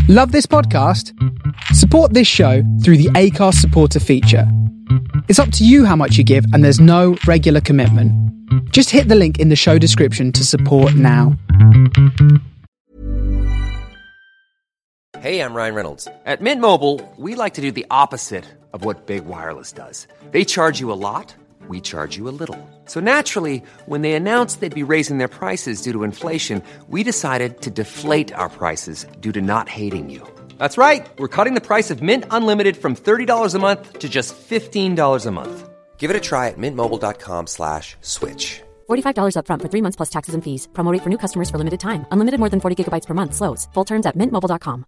Love this podcast? Support this show through the Acast supporter feature. It's up to you how much you give, and there's no regular commitment. Just hit the link in the show description to support now. Hey, I'm Ryan Reynolds. At Mint Mobile, we like to do the opposite of what Big Wireless does. They charge you a lot, we charge you a little. So naturally, when they announced they'd be raising their prices due to inflation, we decided to deflate our prices due to not hating you. That's right. We're cutting the price of Mint Unlimited from $30 a month to just $15 a month. Give it a try at mintmobile.com/switch. $45 up front for 3 months plus taxes and fees. Promo rate for new customers for limited time. Unlimited more than 40 gigabytes per month. Slows full terms at mintmobile.com.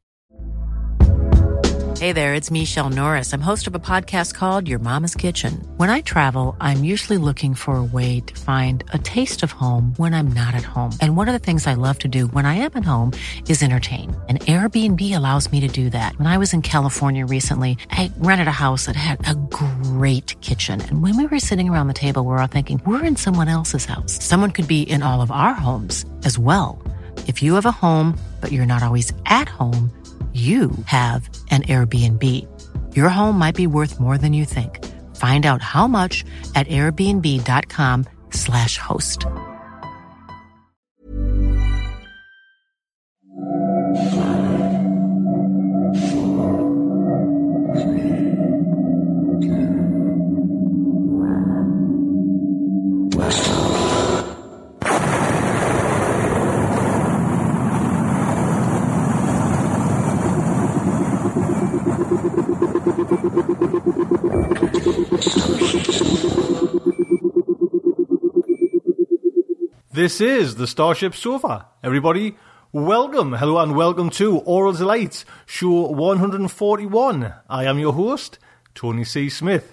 Hey there, it's Michelle Norris. I'm host of a podcast called Your Mama's Kitchen. When I travel, I'm usually looking for a way to find a taste of home when I'm not at home. And one of the things I love to do when I am at home is entertain. And Airbnb allows me to do that. When I was in California recently, I rented a house that had a great kitchen. And when we were sitting around the table, we were all thinking, we're in someone else's house. Someone could be in all of our homes as well. If you have a home, but you're not always at home, you have an Airbnb. Your home might be worth more than you think. Find out how much at airbnb.com/host. This is the Starship Sofa. Everybody, welcome, hello and welcome to Oral Delights, show 141. I am your host, Tony C. Smith.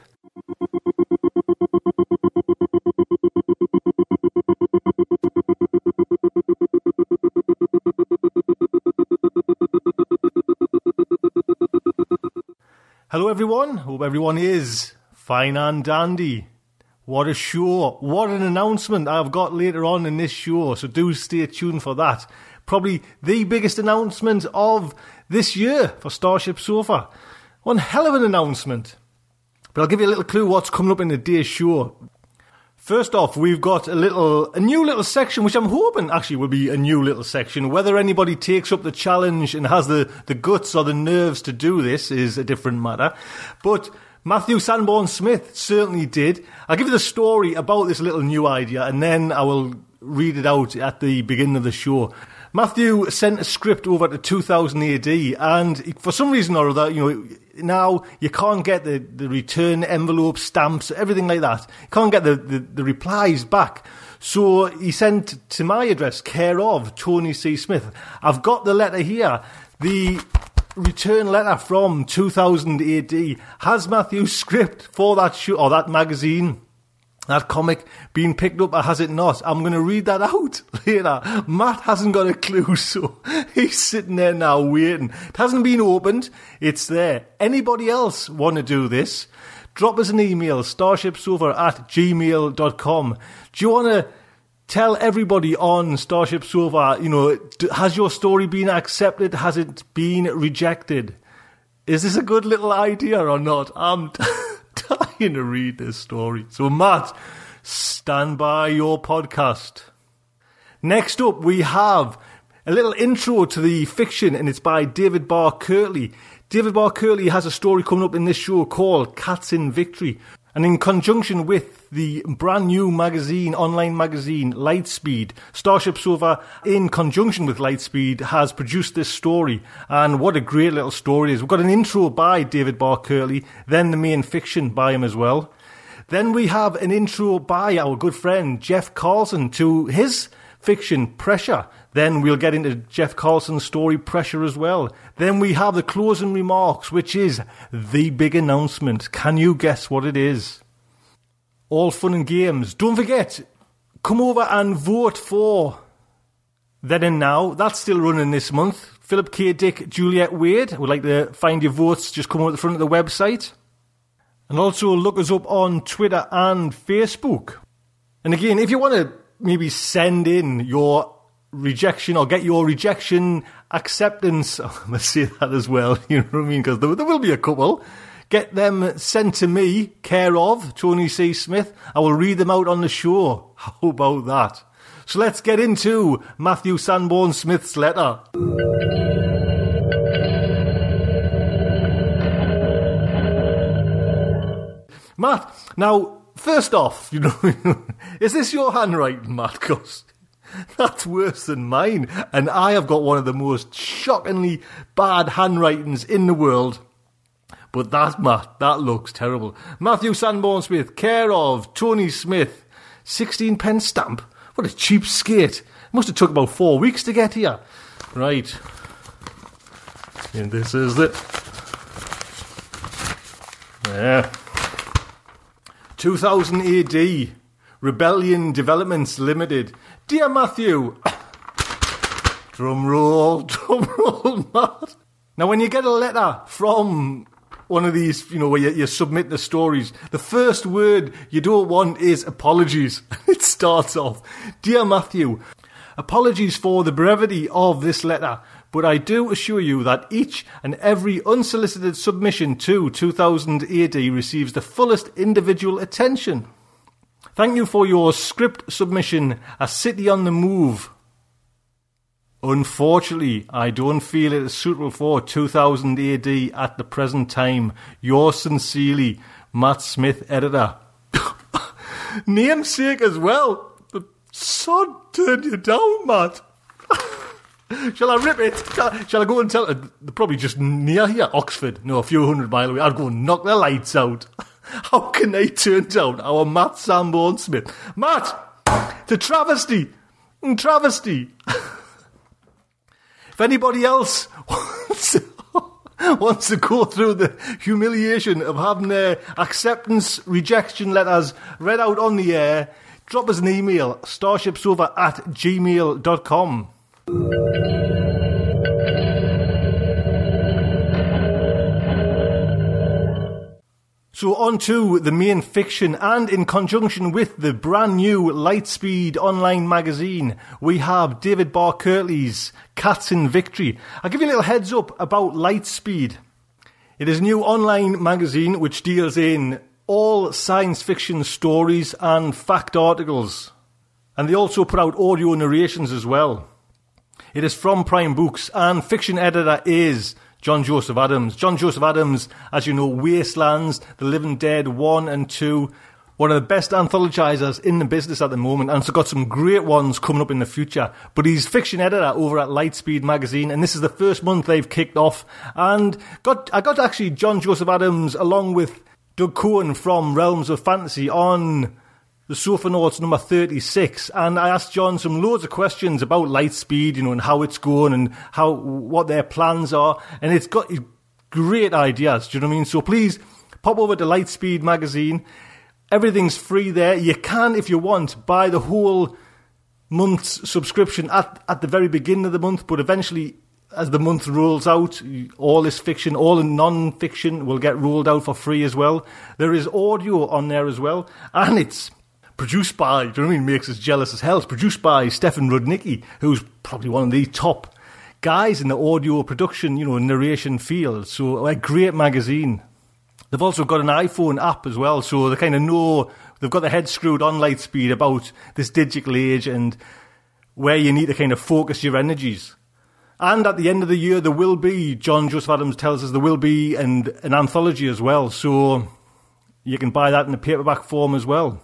Hello everyone, hope everyone is fine and dandy. What a show, what an announcement I've got later on in this show, so do stay tuned for that. Probably the biggest announcement of this year for Starship Sofa. One hell of an announcement. But I'll give you a little clue what's coming up in today's show. First off, we've got a new little section, which I'm hoping actually will be a new little section. Whether anybody takes up the challenge and has the guts or the nerves to do this is a different matter. But Matthew Sanborn Smith certainly did. I'll give you the story about this little new idea and then I will read it out at the beginning of the show. Matthew sent a script over to 2000 AD and for some reason or other, now you can't get the return envelope, stamps, everything like that. You can't get the replies back. So he sent to my address, care of Tony C. Smith. I've got the letter here. The return letter from 2000 AD. Has Matthew's script for that show or that magazine, that comic, been picked up or has it not? I'm going to read that out later. Matt hasn't got a clue, so he's sitting there now waiting. It hasn't been opened. It's there. Anybody else want to do this? Drop us an email, starshipsofa@gmail.com. Do you want to tell everybody on Starship Sofa, has your story been accepted? Has it been rejected? Is this a good little idea or not? I'm dying to read this story. So Matt, stand by your podcast. Next up, we have a little intro to the fiction, and it's by David Barr Kirtley. David Barr Kirtley has a story coming up in this show called Cats in Victory. And in conjunction with the brand new magazine, online magazine, Lightspeed, Starship Sofa, in conjunction with Lightspeed, has produced this story. And what a great little story it is. We've got an intro by David Barr Kirtley, then the main fiction by him as well. Then we have an intro by our good friend Jeff Carlson to his fiction, Pressure. Then we'll get into Jeff Carlson's story, Pressure, as well. Then we have the closing remarks, which is the big announcement. Can you guess what it is? All fun and games. Don't forget, come over and vote for Then and Now. That's still running this month. Philip K. Dick, Juliet Wade. We'd like to find your votes. Just come over at the front of the website. And also look us up on Twitter and Facebook. And again, if you want to maybe send in your rejection or get your rejection acceptance, I'm going to say that as well, you know what I mean, because there will be a couple. Get them sent to me, care of Tony C. Smith. I will read them out on the show. How about that? So let's get into Matthew Sanborn Smith's letter. Matt, now, first off, you know, is this your handwriting, Matt? Because that's worse than mine. And I have got one of the most shockingly bad handwritings in the world. But that, Matt, that looks terrible. Matthew Sanborn Smith, care of Tony Smith, 16p stamp. What a cheap skate. It must have took about 4 weeks to get here. Right. And this is it. Yeah. 2000 AD. Rebellion Developments Limited. Dear Matthew. Drum roll, Matt. Now, when you get a letter from one of these, you know, where you submit the stories, the first word you don't want is apologies. It starts off, Dear Matthew, apologies for the brevity of this letter, but I do assure you that each and every unsolicited submission to 2000 AD receives the fullest individual attention. Thank you for your script submission, A City on the Move. Unfortunately, I don't feel it is suitable for 2000 AD at the present time. Yours sincerely, Matt Smith, editor. Namesake as well. The sod turned you down, Matt. Shall I rip it? Shall I go and tell it? They're probably just near here, Oxford. No, a few hundred miles away. I'd go and knock their lights out. How can they turn down our Matt Sanborn Smith? Matt! It's a travesty. Travesty. If anybody else wants to go through the humiliation of having their acceptance rejection letters read out on the air, drop us an email, starshipsofa@gmail.com. So on to the main fiction, and in conjunction with the brand new Lightspeed online magazine, we have David Barr Kirtley's Cats in Victory. I'll give you a little heads up about Lightspeed. It is a new online magazine which deals in all science fiction stories and fact articles. And they also put out audio narrations as well. It is from Prime Books, and fiction editor is John Joseph Adams. John Joseph Adams, as you know, Wastelands, The Living Dead 1 and 2, one of the best anthologizers in the business at the moment, and so got some great ones coming up in the future. But he's fiction editor over at Lightspeed magazine, and this is the first month they've kicked off. And I got actually John Joseph Adams along with Doug Cohen from Realms of Fantasy on the Sofa Notes number 36, and I asked John some loads of questions about Lightspeed, you know, and how it's going and what their plans are, and it's got great ideas, do you know what I mean? So please pop over to Lightspeed magazine. Everything's free there. You can, if you want, buy the whole month's subscription at the very beginning of the month, but eventually, as the month rolls out, all this fiction, all the non-fiction will get rolled out for free as well. There is audio on there as well, and it's produced by, do you know what I mean, makes us jealous as hell. It's produced by Stefan Rudnicki, who's probably one of the top guys in the audio production, you know, narration field. So a great magazine. They've also got an iPhone app as well, so they kind of know, they've got their head screwed on Lightspeed about this digital age and where you need to kind of focus your energies. And at the end of the year, there will be, John Joseph Adams tells us, there will be an anthology as well, so you can buy that in a paperback form as well.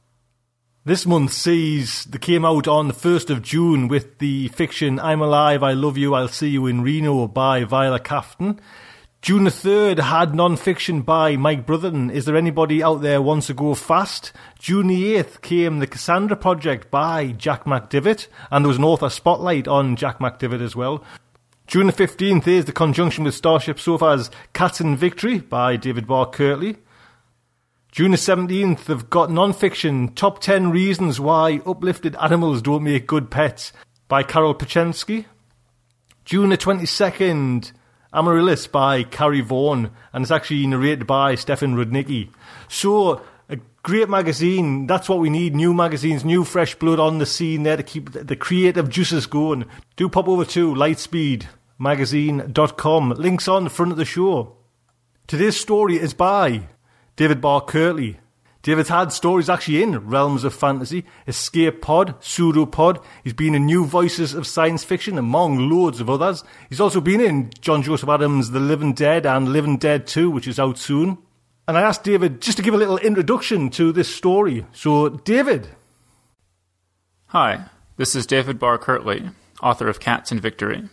This month sees, they came out on the 1st of June with the fiction I'm Alive, I Love You, I'll See You in Reno by Viola Kaftan. June the 3rd had non-fiction by Mike Brotherton, Is There Anybody Out There Wants to Go Fast? June the 8th came The Cassandra Project by Jack McDivitt, and there was an author spotlight on Jack McDivitt as well. June the 15th is the conjunction with Starship Sofa's Cats in Victory by David Barr Kirtley. June the 17th, they've got non-fiction, Top 10 Reasons Why Uplifted Animals Don't Make Good Pets by Carol Pachensky. June the 22nd, Amaryllis by Carrie Vaughan, and it's actually narrated by Stefan Rudnicki. So, a Great magazine. That's what we need. New magazines, new fresh blood on the scene there to keep the creative juices going. Do pop over to lightspeedmagazine.com. Links on the front of the show. Today's story is by David Barr Kirtley. David's had stories actually in Realms of Fantasy, Escape Pod, Pseudopod. He's been in New Voices of Science Fiction, among loads of others. He's also been in John Joseph Adams' The Living Dead and Living Dead 2, which is out soon. And I asked David just to give a little introduction to this story. So, David. Hi, this is David Barr Kirtley, author of Cats in Victory.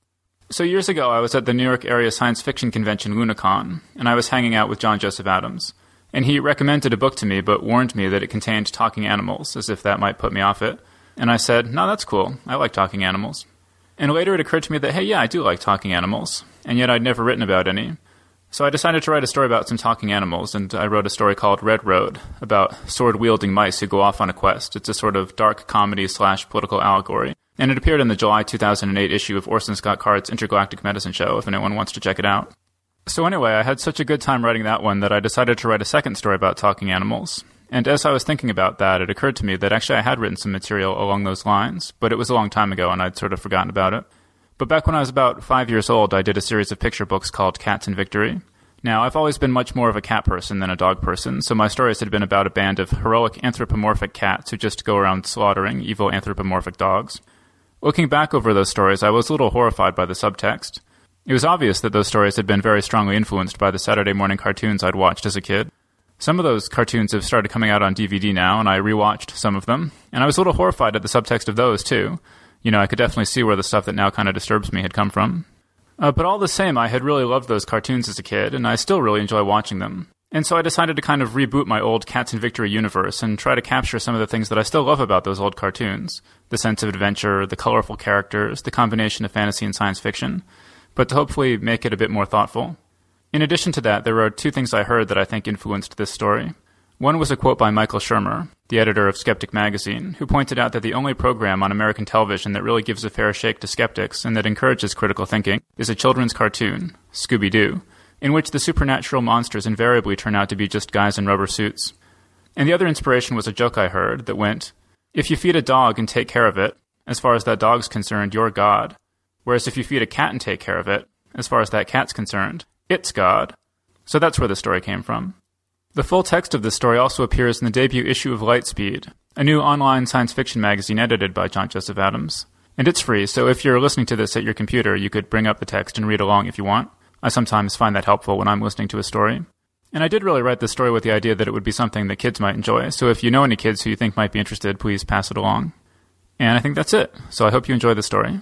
So years ago, I was at the New York area science fiction convention Lunacon, and I was hanging out with John Joseph Adams. And he recommended a book to me, but warned me that it contained talking animals, as if that might put me off it. And I said, no, that's cool. I like talking animals. And later it occurred to me that, hey, yeah, I do like talking animals. And yet I'd never written about any. So I decided to write a story about some talking animals, and I wrote a story called Red Road, about sword-wielding mice who go off on a quest. It's a sort of dark comedy/political allegory. And it appeared in the July 2008 issue of Orson Scott Card's Intergalactic Medicine Show, if anyone wants to check it out. So anyway, I had such a good time writing that one that I decided to write a second story about talking animals. And as I was thinking about that, it occurred to me that actually I had written some material along those lines, but it was a long time ago and I'd sort of forgotten about it. But back when I was about 5 years old, I did a series of picture books called Cats in Victory. Now, I've always been much more of a cat person than a dog person, so my stories had been about a band of heroic anthropomorphic cats who just go around slaughtering evil anthropomorphic dogs. Looking back over those stories, I was a little horrified by the subtext. It was obvious that those stories had been very strongly influenced by the Saturday morning cartoons I'd watched as a kid. Some of those cartoons have started coming out on DVD now, and I rewatched some of them, and I was a little horrified at the subtext of those, too. You know, I could definitely see where the stuff that now kind of disturbs me had come from. But all the same, I had really loved those cartoons as a kid, and I still really enjoy watching them. And so I decided to kind of reboot my old Cats in Victory universe and try to capture some of the things that I still love about those old cartoons. The sense of adventure, the colorful characters, the combination of fantasy and science fiction, but to hopefully make it a bit more thoughtful. In addition to that, there were two things I heard that I think influenced this story. One was a quote by Michael Shermer, the editor of Skeptic magazine, who pointed out that the only program on American television that really gives a fair shake to skeptics and that encourages critical thinking is a children's cartoon, Scooby-Doo, in which the supernatural monsters invariably turn out to be just guys in rubber suits. And the other inspiration was a joke I heard that went, if you feed a dog and take care of it, as far as that dog's concerned, you're God. Whereas if you feed a cat and take care of it, as far as that cat's concerned, it's God. So that's where the story came from. The full text of this story also appears in the debut issue of Lightspeed, a new online science fiction magazine edited by John Joseph Adams. And it's free, so if you're listening to this at your computer, you could bring up the text and read along if you want. I sometimes find that helpful when I'm listening to a story. And I did really write this story with the idea that it would be something that kids might enjoy, so if you know any kids who you think might be interested, please pass it along. And I think that's it, so I hope you enjoy the story.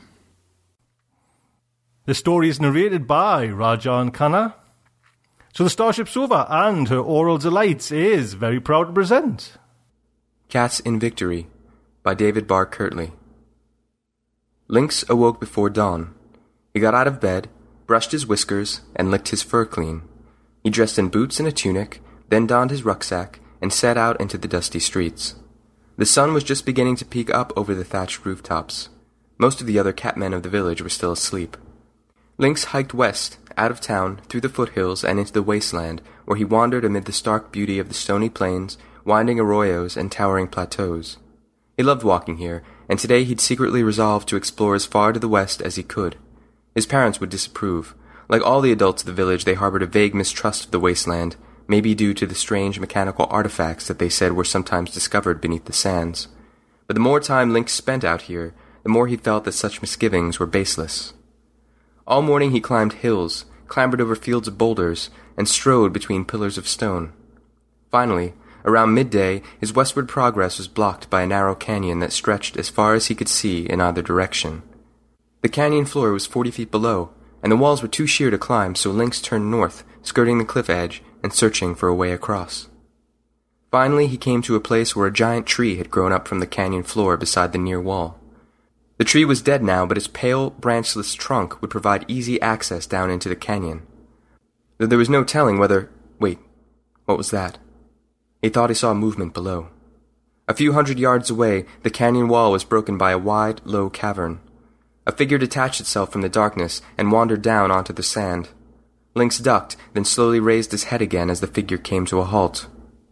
The story is narrated by Rajan Khanna. So the Starship Sova and her oral delights is very proud to present Cats in Victory by David Barr Kirtley. Lynx awoke before dawn. He got out of bed, brushed his whiskers, and licked his fur clean. He dressed in boots and a tunic, then donned his rucksack, and set out into the dusty streets. The sun was just beginning to peek up over the thatched rooftops. Most of the other catmen of the village were still asleep. Lynx hiked west, out of town, through the foothills and into the wasteland, where he wandered amid the stark beauty of the stony plains, winding arroyos, and towering plateaus. He loved walking here, and today he'd secretly resolved to explore as far to the west as he could. His parents would disapprove. Like all the adults of the village, they harbored a vague mistrust of the wasteland, maybe due to the strange mechanical artifacts that they said were sometimes discovered beneath the sands. But the more time Lynx spent out here, the more he felt that such misgivings were baseless. All morning he climbed hills, clambered over fields of boulders, and strode between pillars of stone. Finally, around midday, his westward progress was blocked by a narrow canyon that stretched as far as he could see in either direction. The canyon floor was 40 feet below, and the walls were too sheer to climb, so Lynx turned north, skirting the cliff edge and searching for a way across. Finally, he came to a place where a giant tree had grown up from the canyon floor beside the near wall. The tree was dead now, but its pale, branchless trunk would provide easy access down into the canyon. Though there was no telling whether... Wait, what was that? He thought he saw movement below. A few hundred yards away, the canyon wall was broken by a wide, low cavern. A figure detached itself from the darkness and wandered down onto the sand. Lynx ducked, then slowly raised his head again as the figure came to a halt.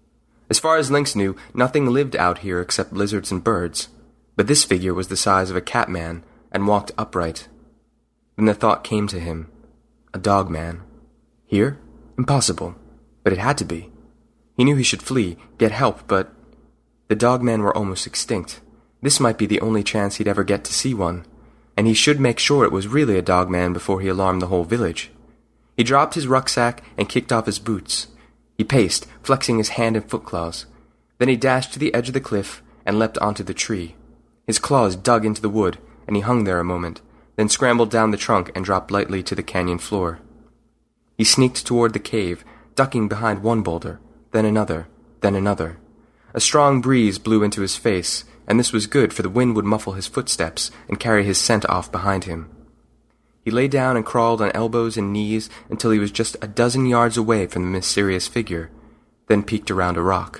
As far as Lynx knew, nothing lived out here except lizards and birds, but this figure was the size of a cat man and walked upright. Then the thought came to him. A dog man. Here? Impossible. But it had to be. He knew he should flee, get help, but the dogmen were almost extinct. This might be the only chance he'd ever get to see one, and he should make sure it was really a dogman before he alarmed the whole village. He dropped his rucksack and kicked off his boots. He paced, flexing his hand and foot claws. Then he dashed to the edge of the cliff and leapt onto the tree. His claws dug into the wood, and he hung there a moment, then scrambled down the trunk and dropped lightly to the canyon floor. He sneaked toward the cave, ducking behind one boulder, then another, then another. A strong breeze blew into his face, and this was good, for the wind would muffle his footsteps and carry his scent off behind him. He lay down and crawled on elbows and knees until he was just a dozen yards away from the mysterious figure, then peeked around a rock.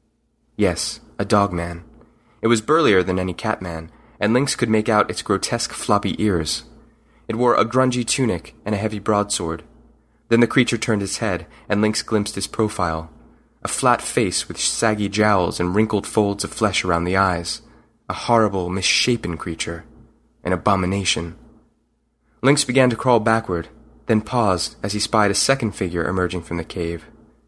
Yes, a dogman. It was burlier than any catman, and Lynx could make out its grotesque floppy ears. It wore a grungy tunic and a heavy broadsword. Then the creature turned its head, and Lynx glimpsed his profile. A flat face with saggy jowls and wrinkled folds of flesh around the eyes. A horrible, misshapen creature. An abomination. Lynx began to crawl backward, then paused as he spied a second figure emerging from the cave.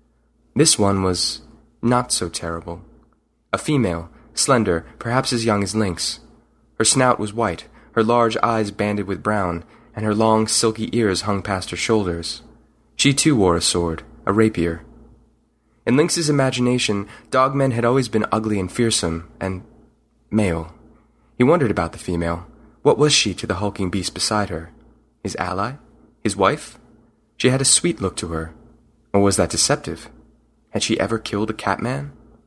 This one was not so terrible. A female, slender, perhaps as young as Lynx. Her snout was white, her large eyes banded with brown, and her long, silky ears hung past her shoulders. She too wore a sword, a rapier. In Lynx's imagination, dogmen had always been ugly and fearsome, and male. He wondered about the female. What was she to the hulking beast beside her? His ally? His wife? She had a sweet look to her. Or was that deceptive? Had she ever killed a catman?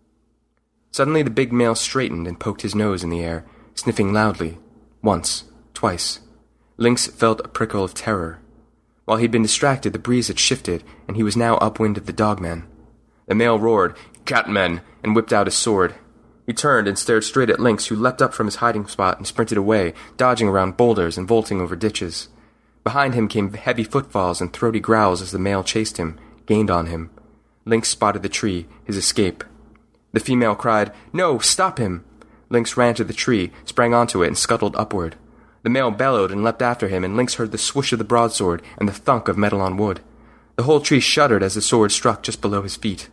Suddenly the big male straightened and poked his nose in the air, sniffing loudly. Once, twice. Lynx felt a prickle of terror. While he'd been distracted, the breeze had shifted, and he was now upwind of the dogman. The male roared, "Catmen!" and whipped out his sword. He turned and stared straight at Lynx, who leapt up from his hiding spot and sprinted away, dodging around boulders and vaulting over ditches. Behind him came heavy footfalls and throaty growls as the male chased him, gained on him. Lynx spotted the tree, his escape. The female cried, "No, stop him!" Lynx ran to the tree, sprang onto it, and scuttled upward. The male bellowed and leapt after him, and Lynx heard the swoosh of the broadsword and the thunk of metal on wood. The whole tree shuddered as the sword struck just below his feet.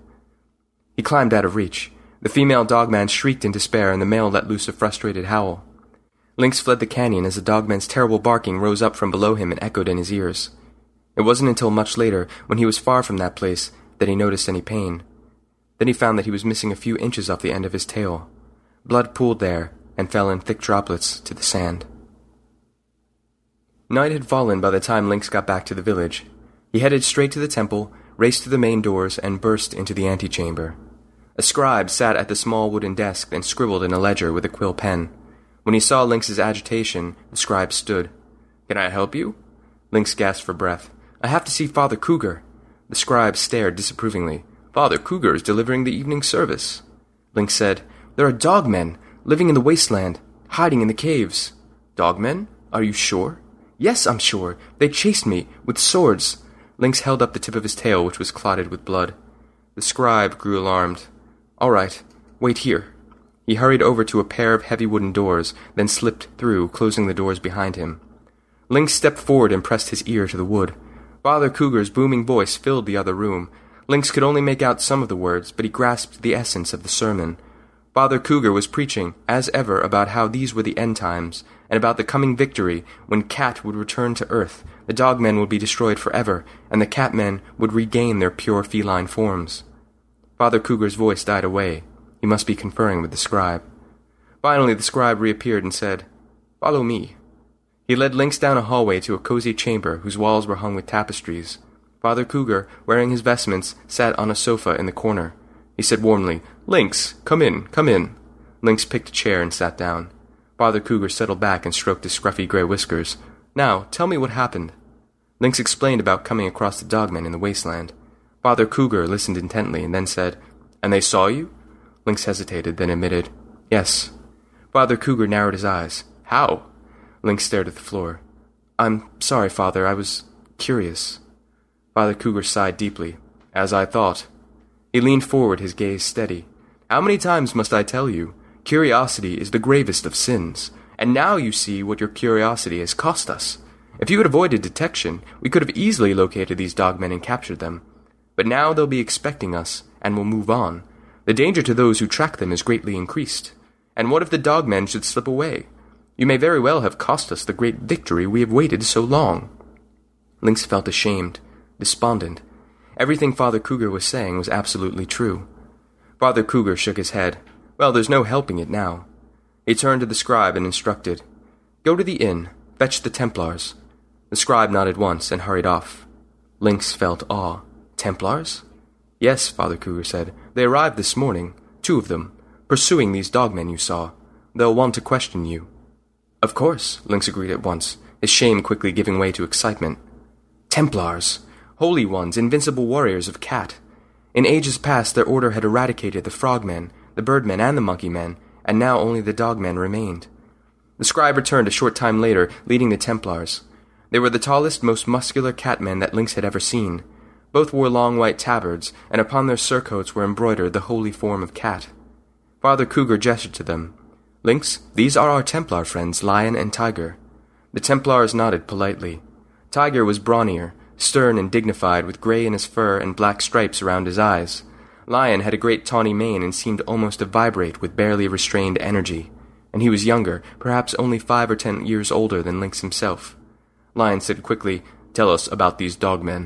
He climbed out of reach. The female dogman shrieked in despair, and the male let loose a frustrated howl. Lynx fled the canyon as the dogman's terrible barking rose up from below him and echoed in his ears. It wasn't until much later, when he was far from that place, that he noticed any pain. Then he found that he was missing a few inches off the end of his tail. Blood pooled there and fell in thick droplets to the sand. Night had fallen by the time Lynx got back to the village. He headed straight to the temple, raced to the main doors, and burst into the antechamber. A scribe sat at the small wooden desk and scribbled in a ledger with a quill pen. When he saw Lynx's agitation, the scribe stood. "Can I help you?" Lynx gasped for breath. "I have to see Father Cougar." The scribe stared disapprovingly. "Father Cougar is delivering the evening service." Lynx said, "There are dogmen, living in the wasteland, hiding in the caves." "Dogmen? Are you sure?" "Yes, I'm sure. They chased me, with swords." Lynx held up the tip of his tail, which was clotted with blood. The scribe grew alarmed. "All right, wait here." He hurried over to a pair of heavy wooden doors, then slipped through, closing the doors behind him. Lynx stepped forward and pressed his ear to the wood. Father Cougar's booming voice filled the other room. Lynx could only make out some of the words, but he grasped the essence of the sermon. Father Cougar was preaching, as ever, about how these were the end times, and about the coming victory, when Cat would return to Earth, the dogmen would be destroyed forever, and the catmen would regain their pure feline forms. Father Cougar's voice died away. He must be conferring with the scribe. Finally, the scribe reappeared and said, "Follow me." He led Lynx down a hallway to a cozy chamber whose walls were hung with tapestries. Father Cougar, wearing his vestments, sat on a sofa in the corner. He said warmly, "Lynx, come in, come in." Lynx picked a chair and sat down. Father Cougar settled back and stroked his scruffy gray whiskers. "Now, tell me what happened." Lynx explained about coming across the dogmen in the wasteland. Father Cougar listened intently and then said, "And they saw you?" Lynx hesitated, then admitted, "Yes." Father Cougar narrowed his eyes. "How?" Lynx stared at the floor. "I'm sorry, Father, I was curious." Father Cougar sighed deeply. "As I thought." He leaned forward, his gaze steady. "How many times must I tell you? Curiosity is the gravest of sins. And now you see what your curiosity has cost us. If you had avoided detection, we could have easily located these dogmen and captured them. But now they'll be expecting us, and will move on. The danger to those who track them is greatly increased. And what if the dogmen should slip away? You may very well have cost us the great victory we have waited so long." Lynx felt ashamed, despondent. Everything Father Cougar was saying was absolutely true. Father Cougar shook his head. Well, there's no helping it now. He turned to the scribe and instructed, "Go to the inn, fetch the Templars." The scribe nodded once and hurried off. Lynx felt awe. "Templars?" "Yes," Father Cougar said. "They arrived this morning, 2 of them, pursuing these dogmen you saw. They'll want to question you." "Of course," Lynx agreed at once, his shame quickly giving way to excitement. Templars! Holy ones, invincible warriors of Cat. In ages past their order had eradicated the frogmen, the birdmen, and the monkey-men, and now only the dogmen remained. The scribe returned a short time later, leading the Templars. They were the tallest, most muscular catmen that Lynx had ever seen. Both wore long white tabards, and upon their surcoats were embroidered the holy form of Cat. Father Cougar gestured to them. "Lynx, these are our Templar friends, Lion and Tiger." The Templars nodded politely. Tiger was brawnier, stern and dignified, with gray in his fur and black stripes around his eyes. Lion had a great tawny mane and seemed almost to vibrate with barely restrained energy. And he was younger, perhaps only 5 or 10 years older than Lynx himself. Lion said quickly, "Tell us about these dogmen."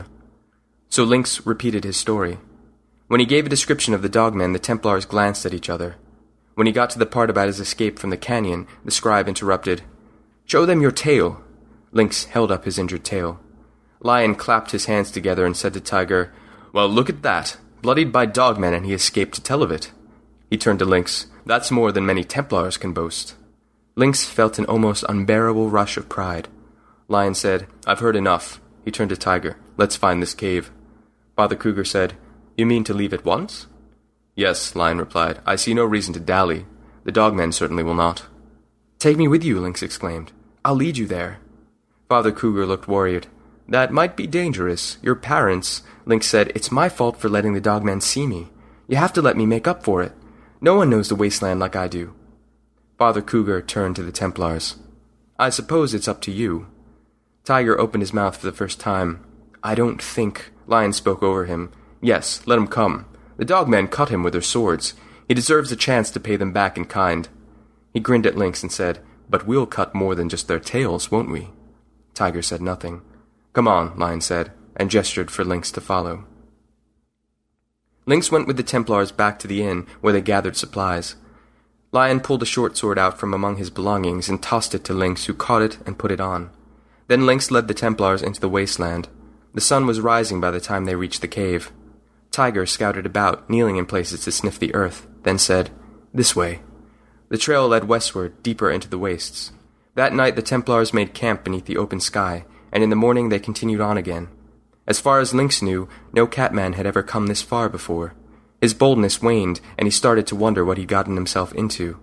So Lynx repeated his story. When he gave a description of the dogmen, the Templars glanced at each other. When he got to the part about his escape from the canyon, the scribe interrupted. "Show them your tail." Lynx held up his injured tail. Lion clapped his hands together and said to Tiger, "Well, look at that. Bloodied by dogmen, and he escaped to tell of it." He turned to Lynx. "That's more than many Templars can boast." Lynx felt an almost unbearable rush of pride. Lion said, "I've heard enough." He turned to Tiger. "Let's find this cave." Father Cougar said, "You mean to leave at once?" "Yes," Lion replied. "I see no reason to dally. The dogmen certainly will not." "Take me with you," Lynx exclaimed. "I'll lead you there." Father Cougar looked worried. "That might be dangerous. Your parents—" Lynx said, "It's my fault for letting the dogmen see me. You have to let me make up for it. No one knows the wasteland like I do." Father Cougar turned to the Templars. "I suppose it's up to you." Tiger opened his mouth for the first time. "I don't think—" Lion spoke over him. "Yes, let him come. The dogmen cut him with their swords. He deserves a chance to pay them back in kind." He grinned at Lynx and said, "But we'll cut more than just their tails, won't we?" Tiger said nothing. "Come on," Lion said, and gestured for Lynx to follow. Lynx went with the Templars back to the inn, where they gathered supplies. Lion pulled a short sword out from among his belongings and tossed it to Lynx, who caught it and put it on. Then Lynx led the Templars into the wasteland. The sun was rising by the time they reached the cave. Tiger scouted about, kneeling in places to sniff the earth, then said, "This way." The trail led westward, deeper into the wastes. That night the Templars made camp beneath the open sky, and in the morning they continued on again. As far as Lynx knew, no catman had ever come this far before. His boldness waned, and he started to wonder what he'd gotten himself into.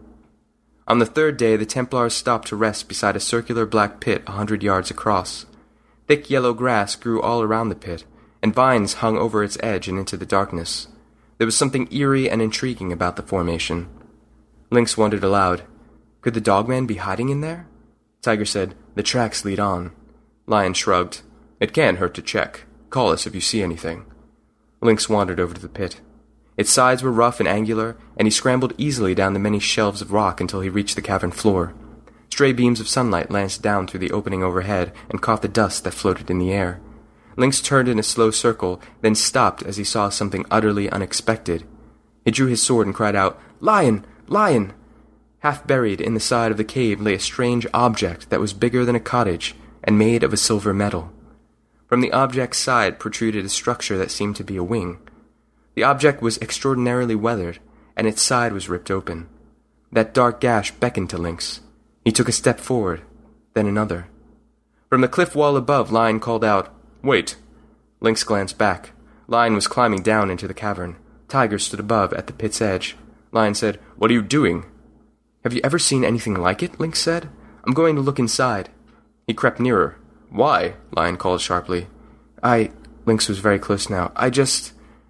On the 3rd day, the Templars stopped to rest beside a circular black pit 100 yards across. Thick yellow grass grew all around the pit, and vines hung over its edge and into the darkness. There was something eerie and intriguing about the formation. Lynx wondered aloud, could the dogmen be hiding in there? Tiger said, "The tracks lead on." Lion shrugged. "It can't hurt to check. Call us if you see anything." Lynx wandered over to the pit. Its sides were rough and angular, and he scrambled easily down the many shelves of rock until he reached the cavern floor. Stray beams of sunlight lanced down through the opening overhead and caught the dust that floated in the air. Lynx turned in a slow circle, then stopped as he saw something utterly unexpected. He drew his sword and cried out, "Lion! Lion!" Half buried in the side of the cave lay a strange object that was bigger than a cottage and made of a silver metal. From the object's side protruded a structure that seemed to be a wing. The object was extraordinarily weathered, and its side was ripped open. That dark gash beckoned to Lynx. He took a step forward, then another. From the cliff wall above, Lion called out, "Wait!" Lynx glanced back. Lion was climbing down into the cavern. Tiger stood above at the pit's edge. Lion said, "What are you doing?" "Have you ever seen anything like it?" Lynx said. "I'm going to look inside." He crept nearer. "Why?" Lion called sharply. Lynx was very close now.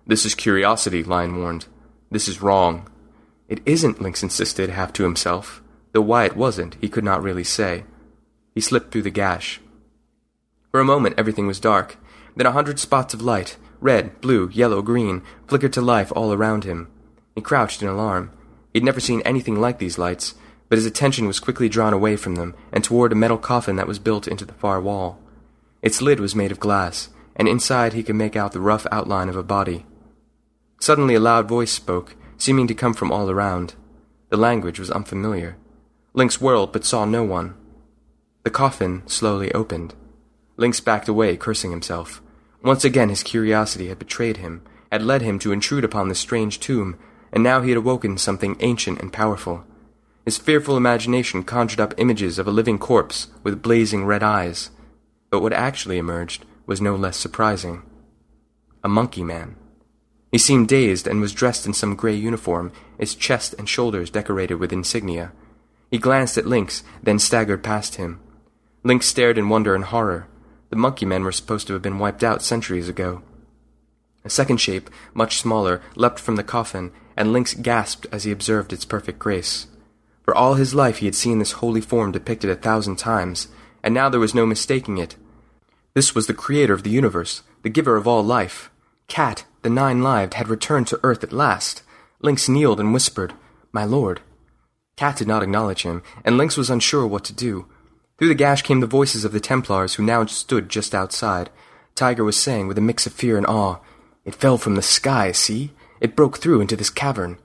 "This is curiosity," Lion warned. "This is wrong." "It isn't," Lynx insisted, half to himself. Though why it wasn't, he could not really say. He slipped through the gash. For a moment everything was dark. Then 100 spots of light, red, blue, yellow, green, flickered to life all around him. He crouched in alarm. He'd never seen anything like these lights, but his attention was quickly drawn away from them and toward a metal coffin that was built into the far wall. Its lid was made of glass, and inside he could make out the rough outline of a body. Suddenly a loud voice spoke, seeming to come from all around. The language was unfamiliar. Lynx whirled but saw no one. The coffin slowly opened. Lynx backed away, cursing himself. Once again his curiosity had betrayed him, had led him to intrude upon this strange tomb, and now he had awoken something ancient and powerful. His fearful imagination conjured up images of a living corpse with blazing red eyes. But what actually emerged was no less surprising. A monkey man. He seemed dazed and was dressed in some gray uniform, its chest and shoulders decorated with insignia. He glanced at Lynx, then staggered past him. Lynx stared in wonder and horror. The monkey men were supposed to have been wiped out centuries ago. A second shape, much smaller, leapt from the coffin, and Lynx gasped as he observed its perfect grace. For all his life he had seen this holy form depicted 1,000 times, and now there was no mistaking it. This was the creator of the universe, the giver of all life. Cat, the nine-lived, had returned to Earth at last. Lynx kneeled and whispered, "My lord." Cat did not acknowledge him, and Lynx was unsure what to do. Through the gash came the voices of the Templars, who now stood just outside. Tiger was saying with a mix of fear and awe, "It fell from the sky, see? It broke through into this cavern."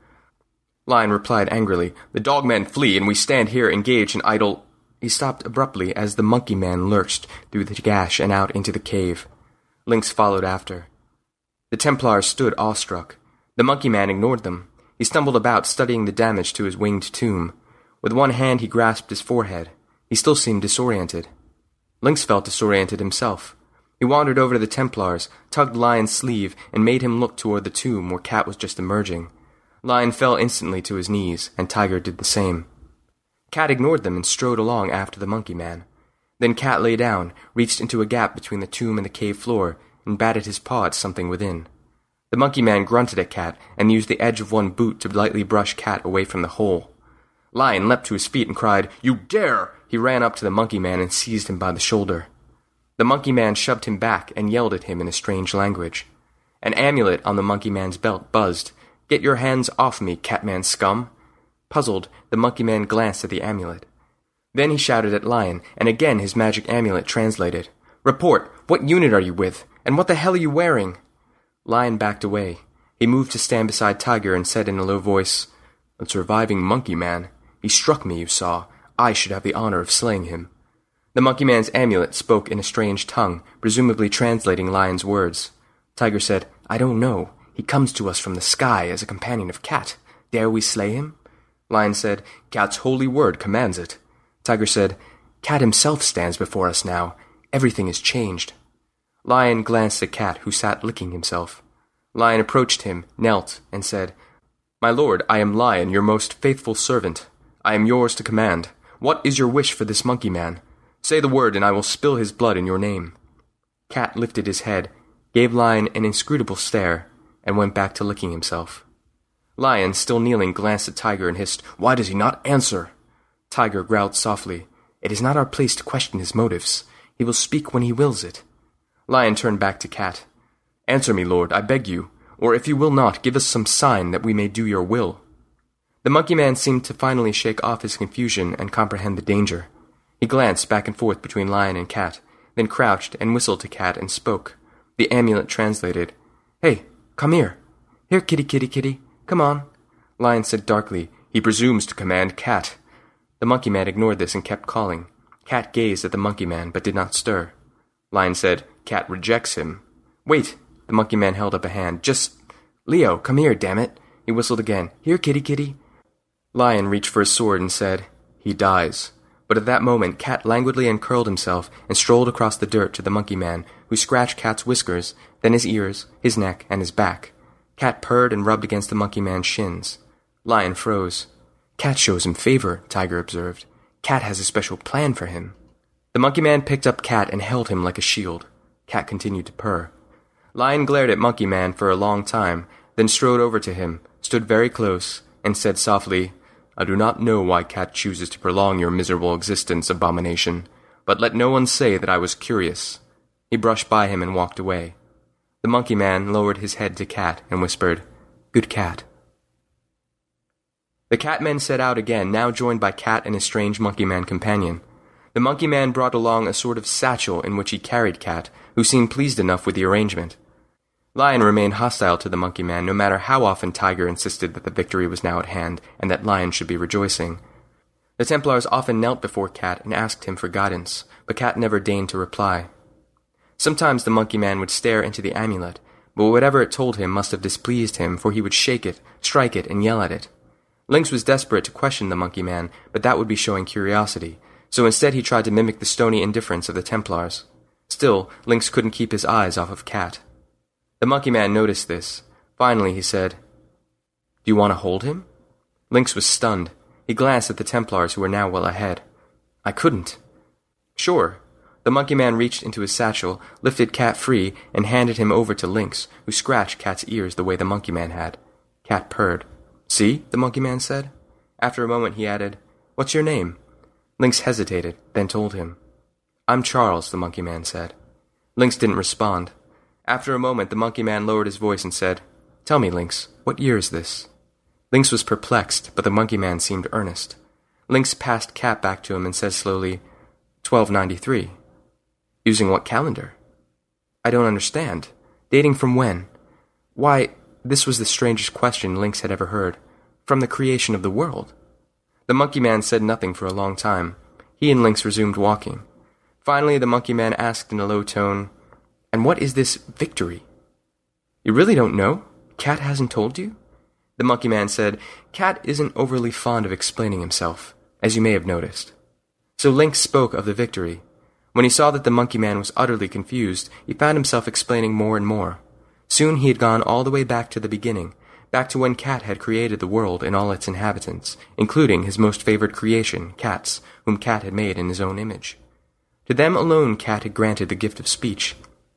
Lion replied angrily, "The dogmen flee, and we stand here engaged in idle—" He stopped abruptly as the monkey man lurched through the gash and out into the cave. Lynx followed after. The Templars stood awestruck. The monkey man ignored them. He stumbled about, studying the damage to his winged tomb. With one hand he grasped his forehead. He still seemed disoriented. Lynx felt disoriented himself. He wandered over to the Templars, tugged Lion's sleeve, and made him look toward the tomb where Cat was just emerging. Lion fell instantly to his knees, and Tiger did the same. Cat ignored them and strode along after the monkey man. Then Cat lay down, reached into a gap between the tomb and the cave floor, and batted his paw at something within. The monkey man grunted at Cat and used the edge of one boot to lightly brush Cat away from the hole. Lion leapt to his feet and cried, "You dare!" He ran up to the monkey man and seized him by the shoulder. The monkey man shoved him back and yelled at him in a strange language. An amulet on the monkey man's belt buzzed. "Get your hands off me, Catman scum!" Puzzled, the monkey man glanced at the amulet. Then he shouted at Lion, and again his magic amulet translated. "Report! What unit are you with? And what the hell are you wearing?" Lion backed away. He moved to stand beside Tiger and said in a low voice, "A surviving monkey man. He struck me, you saw. I should have the honor of slaying him." The monkey man's amulet spoke in a strange tongue, presumably translating Lion's words. Tiger said, "I don't know. He comes to us from the sky as a companion of Cat. Dare we slay him?" Lion said, "Cat's holy word commands it." Tiger said, "Cat himself stands before us now. Everything is changed." Lion glanced at Cat, who sat licking himself. Lion approached him, knelt, and said, "My lord, I am Lion, your most faithful servant. I am yours to command. What is your wish for this monkey man? Say the word, and I will spill his blood in your name." Cat lifted his head, gave Lion an inscrutable stare, and went back to licking himself. Lion, still kneeling, glanced at Tiger and hissed, "Why does he not answer?" Tiger growled softly, "It is not our place to question his motives. He will speak when he wills it." Lion turned back to Cat. "Answer me, lord, I beg you, or if you will not, give us some sign that we may do your will." The monkey man seemed to finally shake off his confusion and comprehend the danger. He glanced back and forth between Lion and Cat, then crouched and whistled to Cat and spoke. The amulet translated, "Hey, come here. Here, kitty, kitty, kitty. Come on." Lion said darkly, "He presumes to command Cat." The monkey man ignored this and kept calling. Cat gazed at the monkey man but did not stir. Lion said, "Cat rejects him." "Wait." The monkey man held up a hand. "Just... Leo, come here, damn it." He whistled again. "Here, kitty, kitty." Lion reached for his sword and said, "He dies." But at that moment, Cat languidly uncurled himself and strolled across the dirt to the monkey man, who scratched Cat's whiskers, then his ears, his neck, and his back. Cat purred and rubbed against the monkey man's shins. Lion froze. "Cat shows him favor," Tiger observed. "Cat has a special plan for him." The monkey man picked up Cat and held him like a shield. Cat continued to purr. Lion glared at Monkey Man for a long time, then strode over to him, stood very close, and said softly, "I do not know why Cat chooses to prolong your miserable existence, Abomination, but let no one say that I was curious." He brushed by him and walked away. The Monkey Man lowered his head to Cat and whispered, "Good cat." The Catmen set out again, now joined by Cat and his strange Monkey Man companion. The Monkey Man brought along a sort of satchel in which he carried Cat, who seemed pleased enough with the arrangement. Lion remained hostile to the Monkey Man, no matter how often Tiger insisted that the victory was now at hand, and that Lion should be rejoicing. The Templars often knelt before Cat and asked him for guidance, but Cat never deigned to reply. Sometimes the Monkey Man would stare into the amulet, but whatever it told him must have displeased him, for he would shake it, strike it, and yell at it. Lynx was desperate to question the Monkey Man, but that would be showing curiosity, so instead he tried to mimic the stony indifference of the Templars. Still, Lynx couldn't keep his eyes off of Cat. The Monkey Man noticed this. Finally, he said, "Do you want to hold him?" Lynx was stunned. He glanced at the Templars, who were now well ahead. "I couldn't." "Sure." The Monkey Man reached into his satchel, lifted Cat free, and handed him over to Lynx, who scratched Cat's ears the way the Monkey Man had. Cat purred. "See?" the Monkey Man said. After a moment he added, "What's your name?" Lynx hesitated, then told him. "I'm Charles," the Monkey Man said. Lynx didn't respond. After a moment the Monkey Man lowered his voice and said, "Tell me, Lynx, what year is this?" Lynx was perplexed, but the Monkey Man seemed earnest. Lynx passed Cat back to him and said slowly, 1293. "Using what calendar?" "I don't understand. Dating from when?" "Why, this was the strangest question Lynx had ever heard. From the creation of the world." The Monkey Man said nothing for a long time. He and Lynx resumed walking. Finally, the Monkey Man asked in a low tone, "And what is this victory?" "You really don't know? Cat hasn't told you?" The Monkey Man said, "Cat isn't overly fond of explaining himself, as you may have noticed." So Lynx spoke of the victory. When he saw that the Monkey Man was utterly confused, he found himself explaining more and more. Soon he had gone all the way back to the beginning, back to when Cat had created the world and all its inhabitants, including his most favored creation, cats, whom Cat had made in his own image. To them alone Cat had granted the gift of speech.